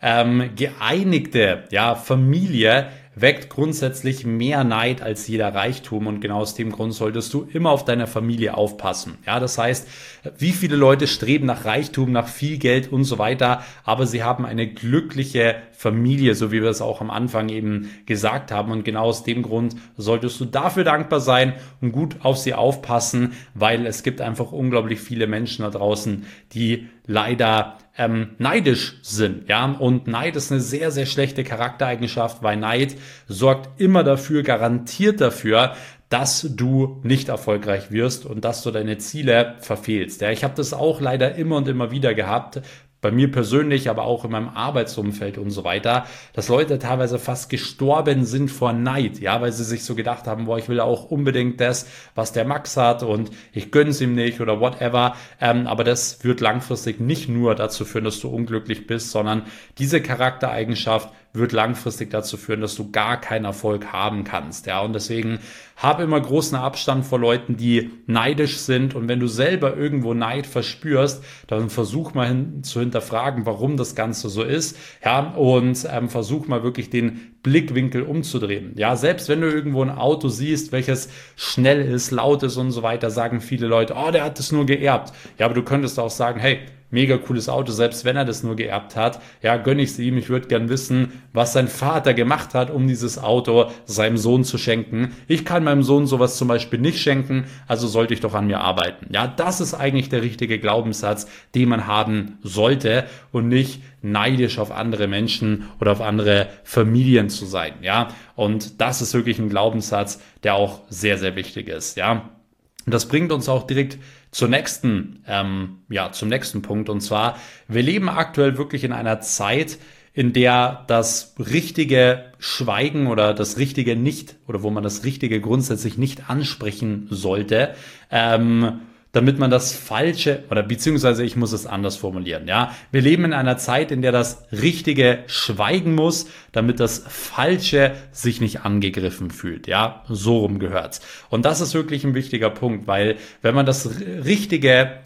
geeinigte, ja, Familie weckt grundsätzlich mehr Neid als jeder Reichtum, und genau aus dem Grund solltest du immer auf deine Familie aufpassen. Ja, das heißt, wie viele Leute streben nach Reichtum, nach viel Geld und so weiter, aber sie haben eine glückliche Familie, so wie wir es auch am Anfang eben gesagt haben, und genau aus dem Grund solltest du dafür dankbar sein und gut auf sie aufpassen, weil es gibt einfach unglaublich viele Menschen da draußen, die leider neidisch sind, ja, und Neid ist eine sehr, sehr schlechte Charaktereigenschaft, weil Neid sorgt immer dafür, garantiert dafür, dass du nicht erfolgreich wirst und dass du deine Ziele verfehlst. Ja, ich habe das auch leider immer und immer wieder gehabt, bei mir persönlich, aber auch in meinem Arbeitsumfeld und so weiter, dass Leute teilweise fast gestorben sind vor Neid, ja, weil sie sich so gedacht haben, boah, ich will auch unbedingt das, was der Max hat, und ich gönn's ihm nicht oder whatever, aber das wird langfristig nicht nur dazu führen, dass du unglücklich bist, sondern diese Charaktereigenschaft wird langfristig dazu führen, dass du gar keinen Erfolg haben kannst, ja, und deswegen habe immer großen Abstand vor Leuten, die neidisch sind, und wenn du selber irgendwo Neid verspürst, dann versuch mal zu hinterfragen, warum das Ganze so ist, ja, und versuch mal wirklich den Blickwinkel umzudrehen, ja, selbst wenn du irgendwo ein Auto siehst, welches schnell ist, laut ist und so weiter, sagen viele Leute, oh, der hat es nur geerbt, ja, aber du könntest auch sagen, hey, mega cooles Auto, selbst wenn er das nur geerbt hat, ja, gönne ich es ihm. Ich würde gern wissen, was sein Vater gemacht hat, um dieses Auto seinem Sohn zu schenken. Ich kann meinem Sohn sowas zum Beispiel nicht schenken, also sollte ich doch an mir arbeiten. Ja, das ist eigentlich der richtige Glaubenssatz, den man haben sollte, und nicht neidisch auf andere Menschen oder auf andere Familien zu sein. Ja, und das ist wirklich ein Glaubenssatz, der auch sehr, sehr wichtig ist. Ja. Und das bringt uns auch direkt zum nächsten Punkt. Und zwar, wir leben aktuell wirklich in einer Zeit, in der das richtige Schweigen oder das richtige nicht, oder wo man das Richtige grundsätzlich nicht ansprechen sollte, damit man das Falsche, oder beziehungsweise ich muss es anders formulieren, ja. Wir leben in einer Zeit, in der das Richtige schweigen muss, damit das Falsche sich nicht angegriffen fühlt, ja. So rum gehört's. Und das ist wirklich ein wichtiger Punkt, weil wenn man das Richtige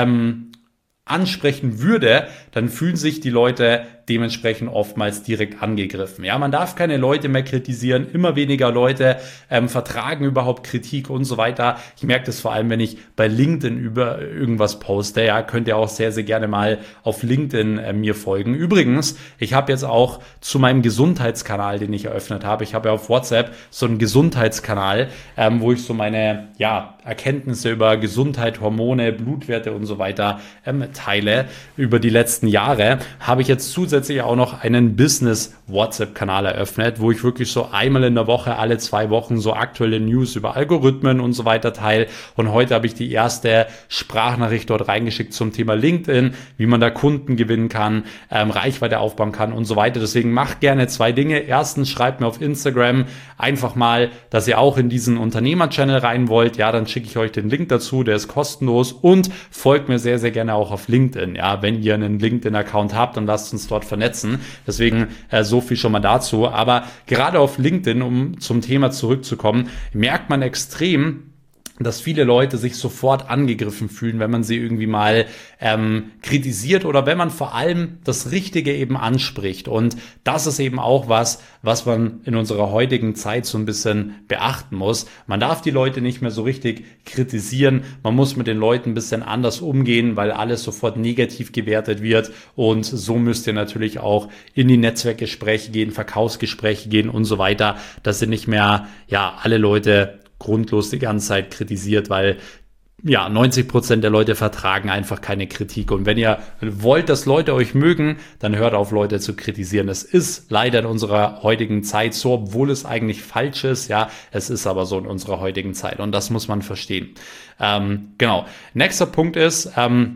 ansprechen würde, dann fühlen sich die Leute dementsprechend oftmals direkt angegriffen. Ja, man darf keine Leute mehr kritisieren, immer weniger Leute vertragen überhaupt Kritik und so weiter. Ich merke das vor allem, wenn ich bei LinkedIn über irgendwas poste. Ja, könnt ihr auch sehr, sehr gerne mal auf LinkedIn mir folgen. Übrigens, ich habe jetzt auch zu meinem Gesundheitskanal, den ich eröffnet habe, ich habe ja auf WhatsApp so einen Gesundheitskanal, wo ich so meine Erkenntnisse über Gesundheit, Hormone, Blutwerte und so weiter teile über die letzten Jahre, habe ich jetzt zusätzlich auch noch einen Business-WhatsApp-Kanal eröffnet, wo ich wirklich so einmal in der Woche, alle 2 Wochen so aktuelle News über Algorithmen und so weiter teile. Und heute habe ich die erste Sprachnachricht dort reingeschickt zum Thema LinkedIn, wie man da Kunden gewinnen kann, Reichweite aufbauen kann und so weiter. Deswegen macht gerne 2 Dinge. Erstens, schreibt mir auf Instagram einfach mal, dass ihr auch in diesen Unternehmer-Channel rein wollt. Ja, dann schicke ich euch den Link dazu, der ist kostenlos, und folgt mir sehr, sehr gerne auch auf LinkedIn. Ja, wenn ihr einen LinkedIn-Account habt, dann lasst uns dort vernetzen. Deswegen so viel schon mal dazu. Aber gerade auf LinkedIn, um zum Thema zurückzukommen, merkt man extrem, dass viele Leute sich sofort angegriffen fühlen, wenn man sie irgendwie mal kritisiert oder wenn man vor allem das Richtige eben anspricht. Und das ist eben auch was man in unserer heutigen Zeit so ein bisschen beachten muss. Man darf die Leute nicht mehr so richtig kritisieren. Man muss mit den Leuten ein bisschen anders umgehen, weil alles sofort negativ gewertet wird. Und so müsst ihr natürlich auch in die Netzwerkgespräche gehen, Verkaufsgespräche gehen und so weiter, dass ihr nicht mehr alle Leute grundlos die ganze Zeit kritisiert, weil 90% der Leute vertragen einfach keine Kritik. Und wenn ihr wollt, dass Leute euch mögen, dann hört auf, Leute zu kritisieren. Das ist leider in unserer heutigen Zeit so, obwohl es eigentlich falsch ist. Ja, es ist aber so in unserer heutigen Zeit und das muss man verstehen. Genau. Nächster Punkt ist,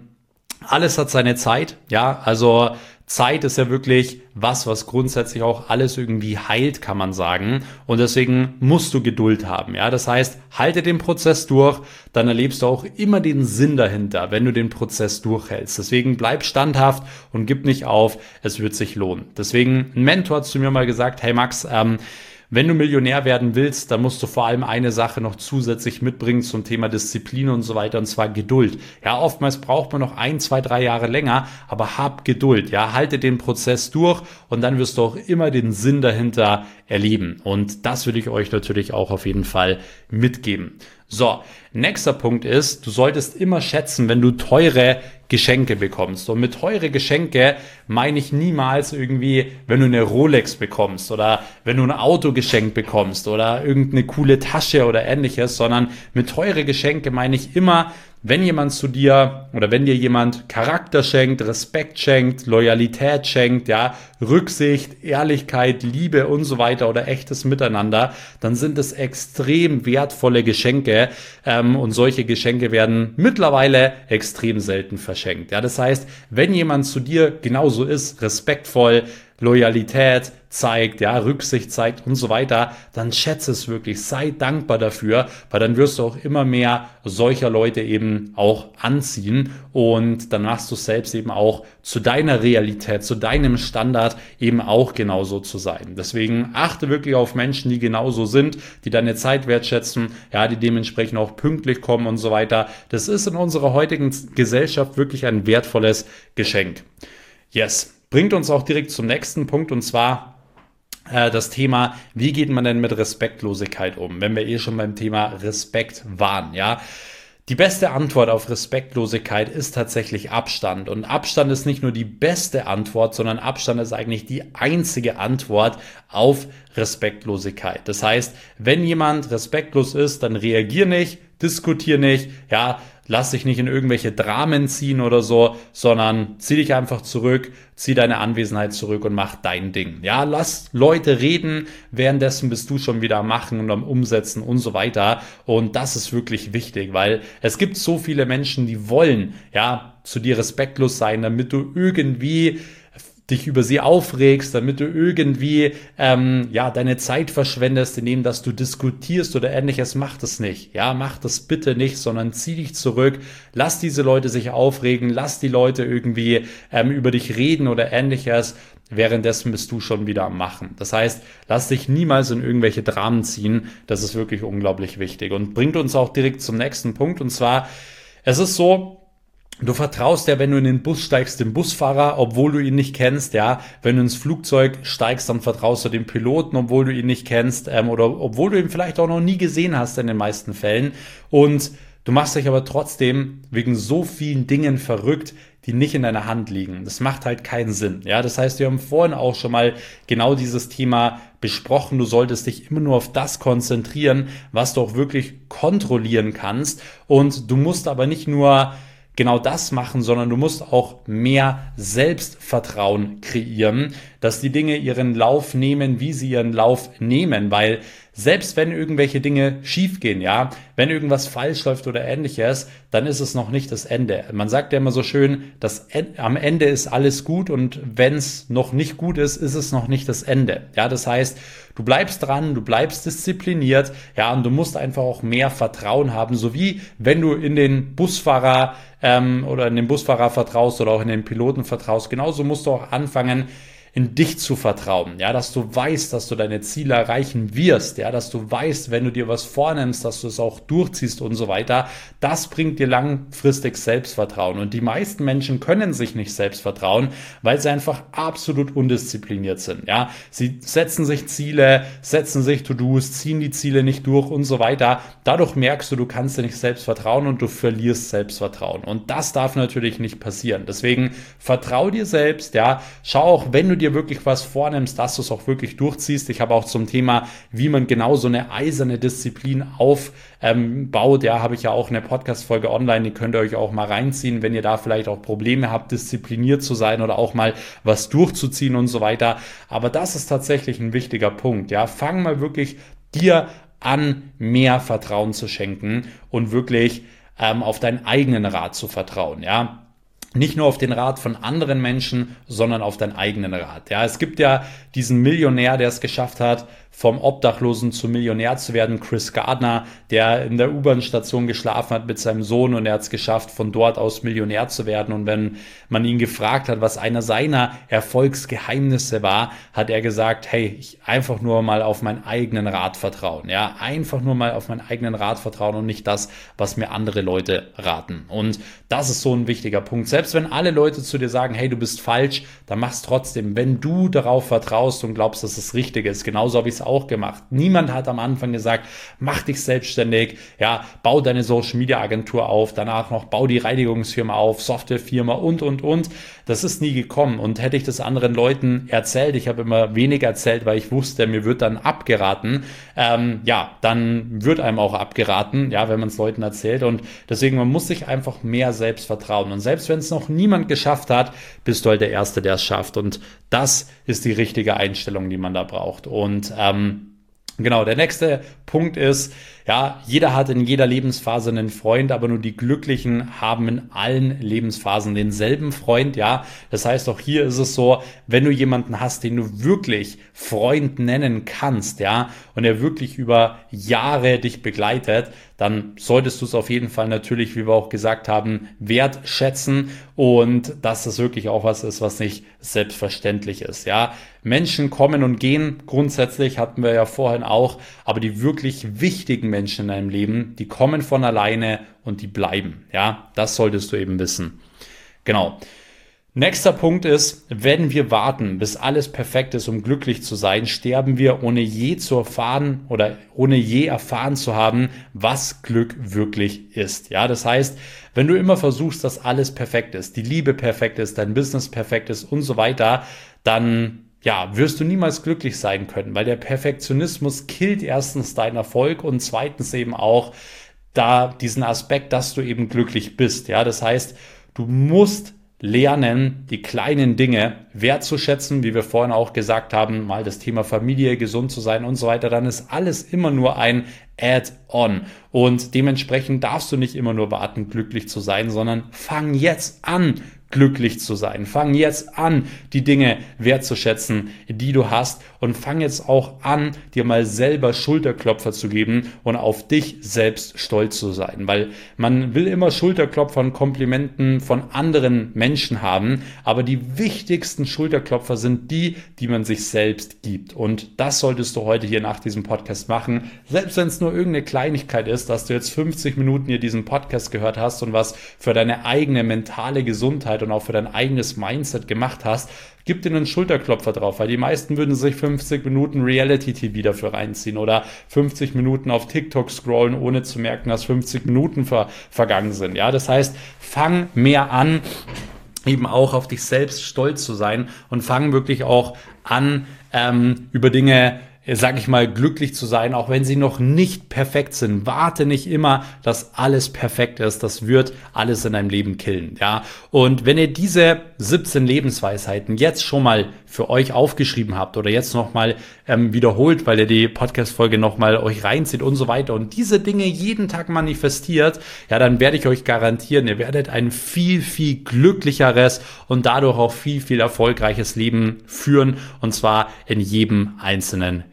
alles hat seine Zeit. Ja, also Zeit ist ja wirklich was grundsätzlich auch alles irgendwie heilt, kann man sagen. Und deswegen musst du Geduld haben. Ja, das heißt, halte den Prozess durch, dann erlebst du auch immer den Sinn dahinter, wenn du den Prozess durchhältst. Deswegen bleib standhaft und gib nicht auf. Es wird sich lohnen. Deswegen, ein Mentor hat zu mir mal gesagt, hey Max, wenn du Millionär werden willst, dann musst du vor allem eine Sache noch zusätzlich mitbringen zum Thema Disziplin und so weiter, und zwar Geduld. Ja, oftmals braucht man noch 1, 2, 3 Jahre länger, aber hab Geduld. Ja, halte den Prozess durch und dann wirst du auch immer den Sinn dahinter erleben. Und das würde ich euch natürlich auch auf jeden Fall mitgeben. So, nächster Punkt ist, du solltest immer schätzen, wenn du teure Geschenke bekommst. Und mit teure Geschenke meine ich niemals irgendwie, wenn du eine Rolex bekommst oder wenn du ein Auto geschenkt bekommst oder irgendeine coole Tasche oder ähnliches, sondern mit teure Geschenke meine ich immer, wenn jemand zu dir oder wenn dir jemand Charakter schenkt, Respekt schenkt, Loyalität schenkt, ja, Rücksicht, Ehrlichkeit, Liebe und so weiter oder echtes Miteinander, dann sind es extrem wertvolle Geschenke und solche Geschenke werden mittlerweile extrem selten verschenkt. Ja, das heißt, wenn jemand zu dir genauso ist, respektvoll, Loyalität zeigt, ja, Rücksicht zeigt und so weiter, dann schätze es wirklich, sei dankbar dafür, weil dann wirst du auch immer mehr solcher Leute eben auch anziehen und dann machst du es selbst eben auch zu deiner Realität, zu deinem Standard eben auch genauso zu sein. Deswegen achte wirklich auf Menschen, die genauso sind, die deine Zeit wertschätzen, ja, die dementsprechend auch pünktlich kommen und so weiter. Das ist in unserer heutigen Gesellschaft wirklich ein wertvolles Geschenk. Yes. Bringt uns auch direkt zum nächsten Punkt und zwar das Thema, wie geht man denn mit Respektlosigkeit um, wenn wir schon beim Thema Respekt waren, ja. Die beste Antwort auf Respektlosigkeit ist tatsächlich Abstand. Und Abstand ist nicht nur die beste Antwort, sondern Abstand ist eigentlich die einzige Antwort auf Respektlosigkeit. Das heißt, wenn jemand respektlos ist, dann reagier nicht, diskutier nicht, ja, lass dich nicht in irgendwelche Dramen ziehen oder so, sondern zieh dich einfach zurück, zieh deine Anwesenheit zurück und mach dein Ding. Ja, lass Leute reden, währenddessen bist du schon wieder am Machen und am Umsetzen und so weiter. Und das ist wirklich wichtig, weil es gibt so viele Menschen, die wollen, ja, zu dir respektlos sein, damit du irgendwie dich über sie aufregst, damit du irgendwie deine Zeit verschwendest, indem dass du diskutierst oder ähnliches. Mach das nicht. Ja, mach das bitte nicht, sondern zieh dich zurück. Lass diese Leute sich aufregen, lass die Leute irgendwie über dich reden oder ähnliches. Währenddessen bist du schon wieder am Machen. Das heißt, lass dich niemals in irgendwelche Dramen ziehen. Das ist wirklich unglaublich wichtig und bringt uns auch direkt zum nächsten Punkt. Und zwar, es ist so, du vertraust ja, wenn du in den Bus steigst, dem Busfahrer, obwohl du ihn nicht kennst, ja. Wenn du ins Flugzeug steigst, dann vertraust du dem Piloten, obwohl du ihn nicht kennst, oder obwohl du ihn vielleicht auch noch nie gesehen hast in den meisten Fällen. Und du machst dich aber trotzdem wegen so vielen Dingen verrückt, die nicht in deiner Hand liegen. Das macht halt keinen Sinn. Ja, das heißt, wir haben vorhin auch schon mal genau dieses Thema besprochen. Du solltest dich immer nur auf das konzentrieren, was du auch wirklich kontrollieren kannst. Und du musst aber nicht nur genau das machen, sondern du musst auch mehr Selbstvertrauen kreieren, dass die Dinge ihren Lauf nehmen, wie sie ihren Lauf nehmen, weil selbst wenn irgendwelche Dinge schiefgehen, ja, wenn irgendwas falsch läuft oder ähnliches, dann ist es noch nicht das Ende. Man sagt ja immer so schön, am Ende ist alles gut und wenn es noch nicht gut ist, ist es noch nicht das Ende. Ja, das heißt, du bleibst dran, du bleibst diszipliniert, ja, und du musst einfach auch mehr Vertrauen haben, so wie wenn du in den Busfahrer oder in den Busfahrer vertraust oder auch in den Piloten vertraust. Genauso musst du auch anfangen, in dich zu vertrauen, ja, dass du weißt, dass du deine Ziele erreichen wirst, ja, dass du weißt, wenn du dir was vornimmst, dass du es auch durchziehst und so weiter, das bringt dir langfristig Selbstvertrauen. Und die meisten Menschen können sich nicht selbst vertrauen, weil sie einfach absolut undiszipliniert sind, ja. Sie setzen sich Ziele, setzen sich To-Dos, ziehen die Ziele nicht durch und so weiter. Dadurch merkst du, du kannst dir nicht selbst vertrauen und du verlierst Selbstvertrauen. Und das darf natürlich nicht passieren. Deswegen vertrau dir selbst, ja. Schau auch, wenn du dir wirklich was vornimmst, dass du es auch wirklich durchziehst. Ich habe auch zum Thema, wie man genau so eine eiserne Disziplin aufbaut, ja, habe ich ja auch eine Podcast-Folge online, die könnt ihr euch auch mal reinziehen, wenn ihr da vielleicht auch Probleme habt, diszipliniert zu sein oder auch mal was durchzuziehen und so weiter. Aber das ist tatsächlich ein wichtiger Punkt, ja. Fang mal wirklich dir an, mehr Vertrauen zu schenken und wirklich auf deinen eigenen Rat zu vertrauen, ja. Nicht nur auf den Rat von anderen Menschen, sondern auf deinen eigenen Rat. Ja, es gibt ja diesen Millionär, der es geschafft hat, vom Obdachlosen zum Millionär zu werden, Chris Gardner, der in der U-Bahn-Station geschlafen hat mit seinem Sohn und er hat es geschafft, von dort aus Millionär zu werden. Und wenn man ihn gefragt hat, was einer seiner Erfolgsgeheimnisse war, hat er gesagt, hey, ich einfach nur mal auf meinen eigenen Rat vertrauen. Ja, einfach nur mal auf meinen eigenen Rat vertrauen und nicht das, was mir andere Leute raten. Und das ist so ein wichtiger Punkt. Selbst wenn alle Leute zu dir sagen, hey, du bist falsch, dann mach's trotzdem. Wenn du darauf vertraust und glaubst, dass es richtig ist, genauso habe ich es auch gemacht. Niemand hat am Anfang gesagt, mach dich selbstständig, ja, bau deine Social Media Agentur auf, danach noch bau die Reinigungsfirma auf, Softwarefirma und. Das ist nie gekommen. Und hätte ich das anderen Leuten erzählt, ich habe immer wenig erzählt, weil ich wusste, mir wird dann abgeraten, dann wird einem auch abgeraten, ja, wenn man es Leuten erzählt. Und deswegen, man muss sich einfach mehr selbst vertrauen. Und selbst wenn es noch niemand geschafft hat, bist du halt der Erste, der es schafft. Und das ist die richtige Einstellung, die man da braucht. Und genau, der nächste Punkt ist, ja, jeder hat in jeder Lebensphase einen Freund, aber nur die Glücklichen haben in allen Lebensphasen denselben Freund, ja. Das heißt, auch hier ist es so, wenn du jemanden hast, den du wirklich Freund nennen kannst, ja, und er wirklich über Jahre dich begleitet, dann solltest du es auf jeden Fall natürlich, wie wir auch gesagt haben, wertschätzen und dass das wirklich auch was ist, was nicht selbstverständlich ist, ja. Menschen kommen und gehen, grundsätzlich hatten wir ja vorhin auch, aber die wirklich wichtigen Menschen in deinem Leben, die kommen von alleine und die bleiben, ja. Das solltest du eben wissen. Genau. Nächster Punkt ist, wenn wir warten, bis alles perfekt ist, um glücklich zu sein, sterben wir, ohne je zu erfahren oder ohne je erfahren zu haben, was Glück wirklich ist. Ja, das heißt, wenn du immer versuchst, dass alles perfekt ist, die Liebe perfekt ist, dein Business perfekt ist und so weiter, dann wirst du niemals glücklich sein können, weil der Perfektionismus killt erstens deinen Erfolg und zweitens eben auch da diesen Aspekt, dass du eben glücklich bist. Ja, das heißt, du musst lernen, die kleinen Dinge wertzuschätzen, wie wir vorhin auch gesagt haben, mal das Thema Familie, gesund zu sein und so weiter, dann ist alles immer nur ein Add-on. Und dementsprechend darfst du nicht immer nur warten, glücklich zu sein, sondern fang jetzt an, glücklich zu sein. Fang jetzt an, die Dinge wertzuschätzen, die du hast und fang jetzt auch an, dir mal selber Schulterklopfer zu geben und auf dich selbst stolz zu sein, weil man will immer Schulterklopfer und Komplimenten von anderen Menschen haben, aber die wichtigsten Schulterklopfer sind die, die man sich selbst gibt und das solltest du heute hier nach diesem Podcast machen, selbst wenn es nur irgendeine Kleinigkeit ist, dass du jetzt 50 Minuten hier diesen Podcast gehört hast und was für deine eigene mentale Gesundheit und auch für dein eigenes Mindset gemacht hast, gib dir einen Schulterklopfer drauf, weil die meisten würden sich 50 Minuten Reality-TV dafür reinziehen oder 50 Minuten auf TikTok scrollen, ohne zu merken, dass 50 Minuten vergangen sind. Ja, das heißt, fang mehr an, eben auch auf dich selbst stolz zu sein und fang wirklich auch an, über Dinge sag ich mal, glücklich zu sein, auch wenn sie noch nicht perfekt sind. Warte nicht immer, dass alles perfekt ist. Das wird alles in deinem Leben killen, ja. Und wenn ihr diese 17 Lebensweisheiten jetzt schon mal für euch aufgeschrieben habt oder jetzt nochmal wiederholt, weil ihr die Podcast-Folge nochmal euch reinzieht und so weiter und diese Dinge jeden Tag manifestiert, ja, dann werde ich euch garantieren, ihr werdet ein viel, viel glücklicheres und dadurch auch viel, viel erfolgreiches Leben führen und zwar in jedem einzelnen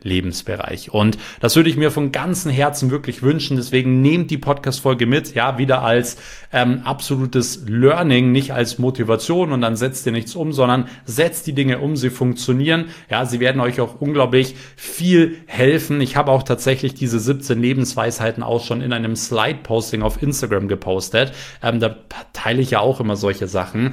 Lebensbereich. Und das würde ich mir von ganzem Herzen wirklich wünschen. Deswegen nehmt die Podcast-Folge mit, ja, wieder als absolutes Learning, nicht als Motivation und dann setzt ihr nichts um, sondern setzt die Dinge um, sie funktionieren. Ja, sie werden euch auch unglaublich viel helfen. Ich habe auch tatsächlich diese 17 Lebensweisheiten auch schon in einem Slide-Posting auf Instagram gepostet. Da teile ich ja auch immer solche Sachen.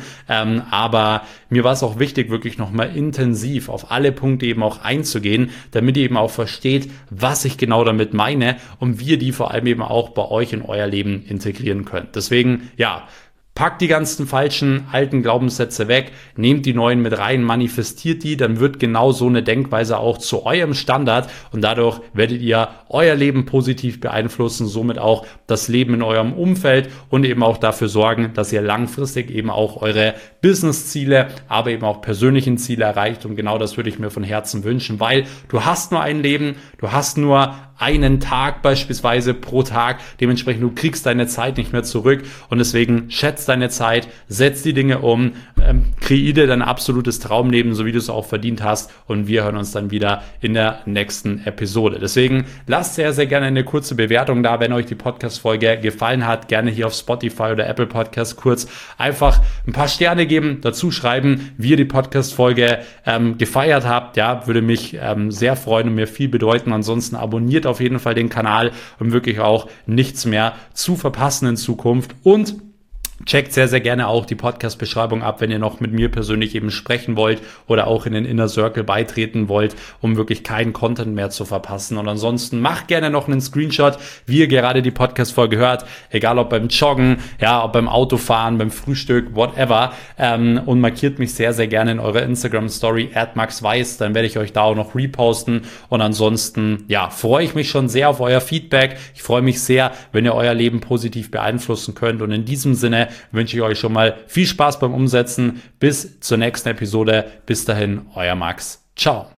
Aber mir war es auch wichtig, wirklich nochmal intensiv auf alle Punkte eben auch einzugehen, damit ihr eben auch versteht, was ich genau damit meine und wie ihr die vor allem eben auch bei euch in euer Leben integrieren könnt. Deswegen, ja, packt die ganzen falschen alten Glaubenssätze weg, nehmt die neuen mit rein, manifestiert die, dann wird genau so eine Denkweise auch zu eurem Standard und dadurch werdet ihr euer Leben positiv beeinflussen, somit auch das Leben in eurem Umfeld und eben auch dafür sorgen, dass ihr langfristig eben auch eure Business-Ziele, aber eben auch persönlichen Ziele erreicht und genau das würde ich mir von Herzen wünschen, weil du hast nur ein Leben, du hast nur einen Tag beispielsweise pro Tag, dementsprechend du kriegst deine Zeit nicht mehr zurück und deswegen schätzt deine Zeit, setz die Dinge um, kreiere dein absolutes Traumleben, so wie du es auch verdient hast und wir hören uns dann wieder in der nächsten Episode. Deswegen lasst sehr, sehr gerne eine kurze Bewertung da, wenn euch die Podcast-Folge gefallen hat, gerne hier auf Spotify oder Apple Podcast kurz einfach ein paar Sterne geben, dazu schreiben, wie ihr die Podcast-Folge gefeiert habt, ja, würde mich sehr freuen und mir viel bedeuten. Ansonsten abonniert auf jeden Fall den Kanal, um wirklich auch nichts mehr zu verpassen in Zukunft und checkt sehr, sehr gerne auch die Podcast-Beschreibung ab, wenn ihr noch mit mir persönlich eben sprechen wollt oder auch in den Inner Circle beitreten wollt, um wirklich keinen Content mehr zu verpassen. Und ansonsten macht gerne noch einen Screenshot, wie ihr gerade die Podcast-Folge hört, egal ob beim Joggen, ja, ob beim Autofahren, beim Frühstück, whatever, und markiert mich sehr, sehr gerne in eurer Instagram-Story @maxweiss, dann werde ich euch da auch noch reposten und ansonsten, ja, freue ich mich schon sehr auf euer Feedback. Ich freue mich sehr, wenn ihr euer Leben positiv beeinflussen könnt und in diesem Sinne wünsche ich euch schon mal viel Spaß beim Umsetzen. Bis zur nächsten Episode. Bis dahin, euer Max. Ciao.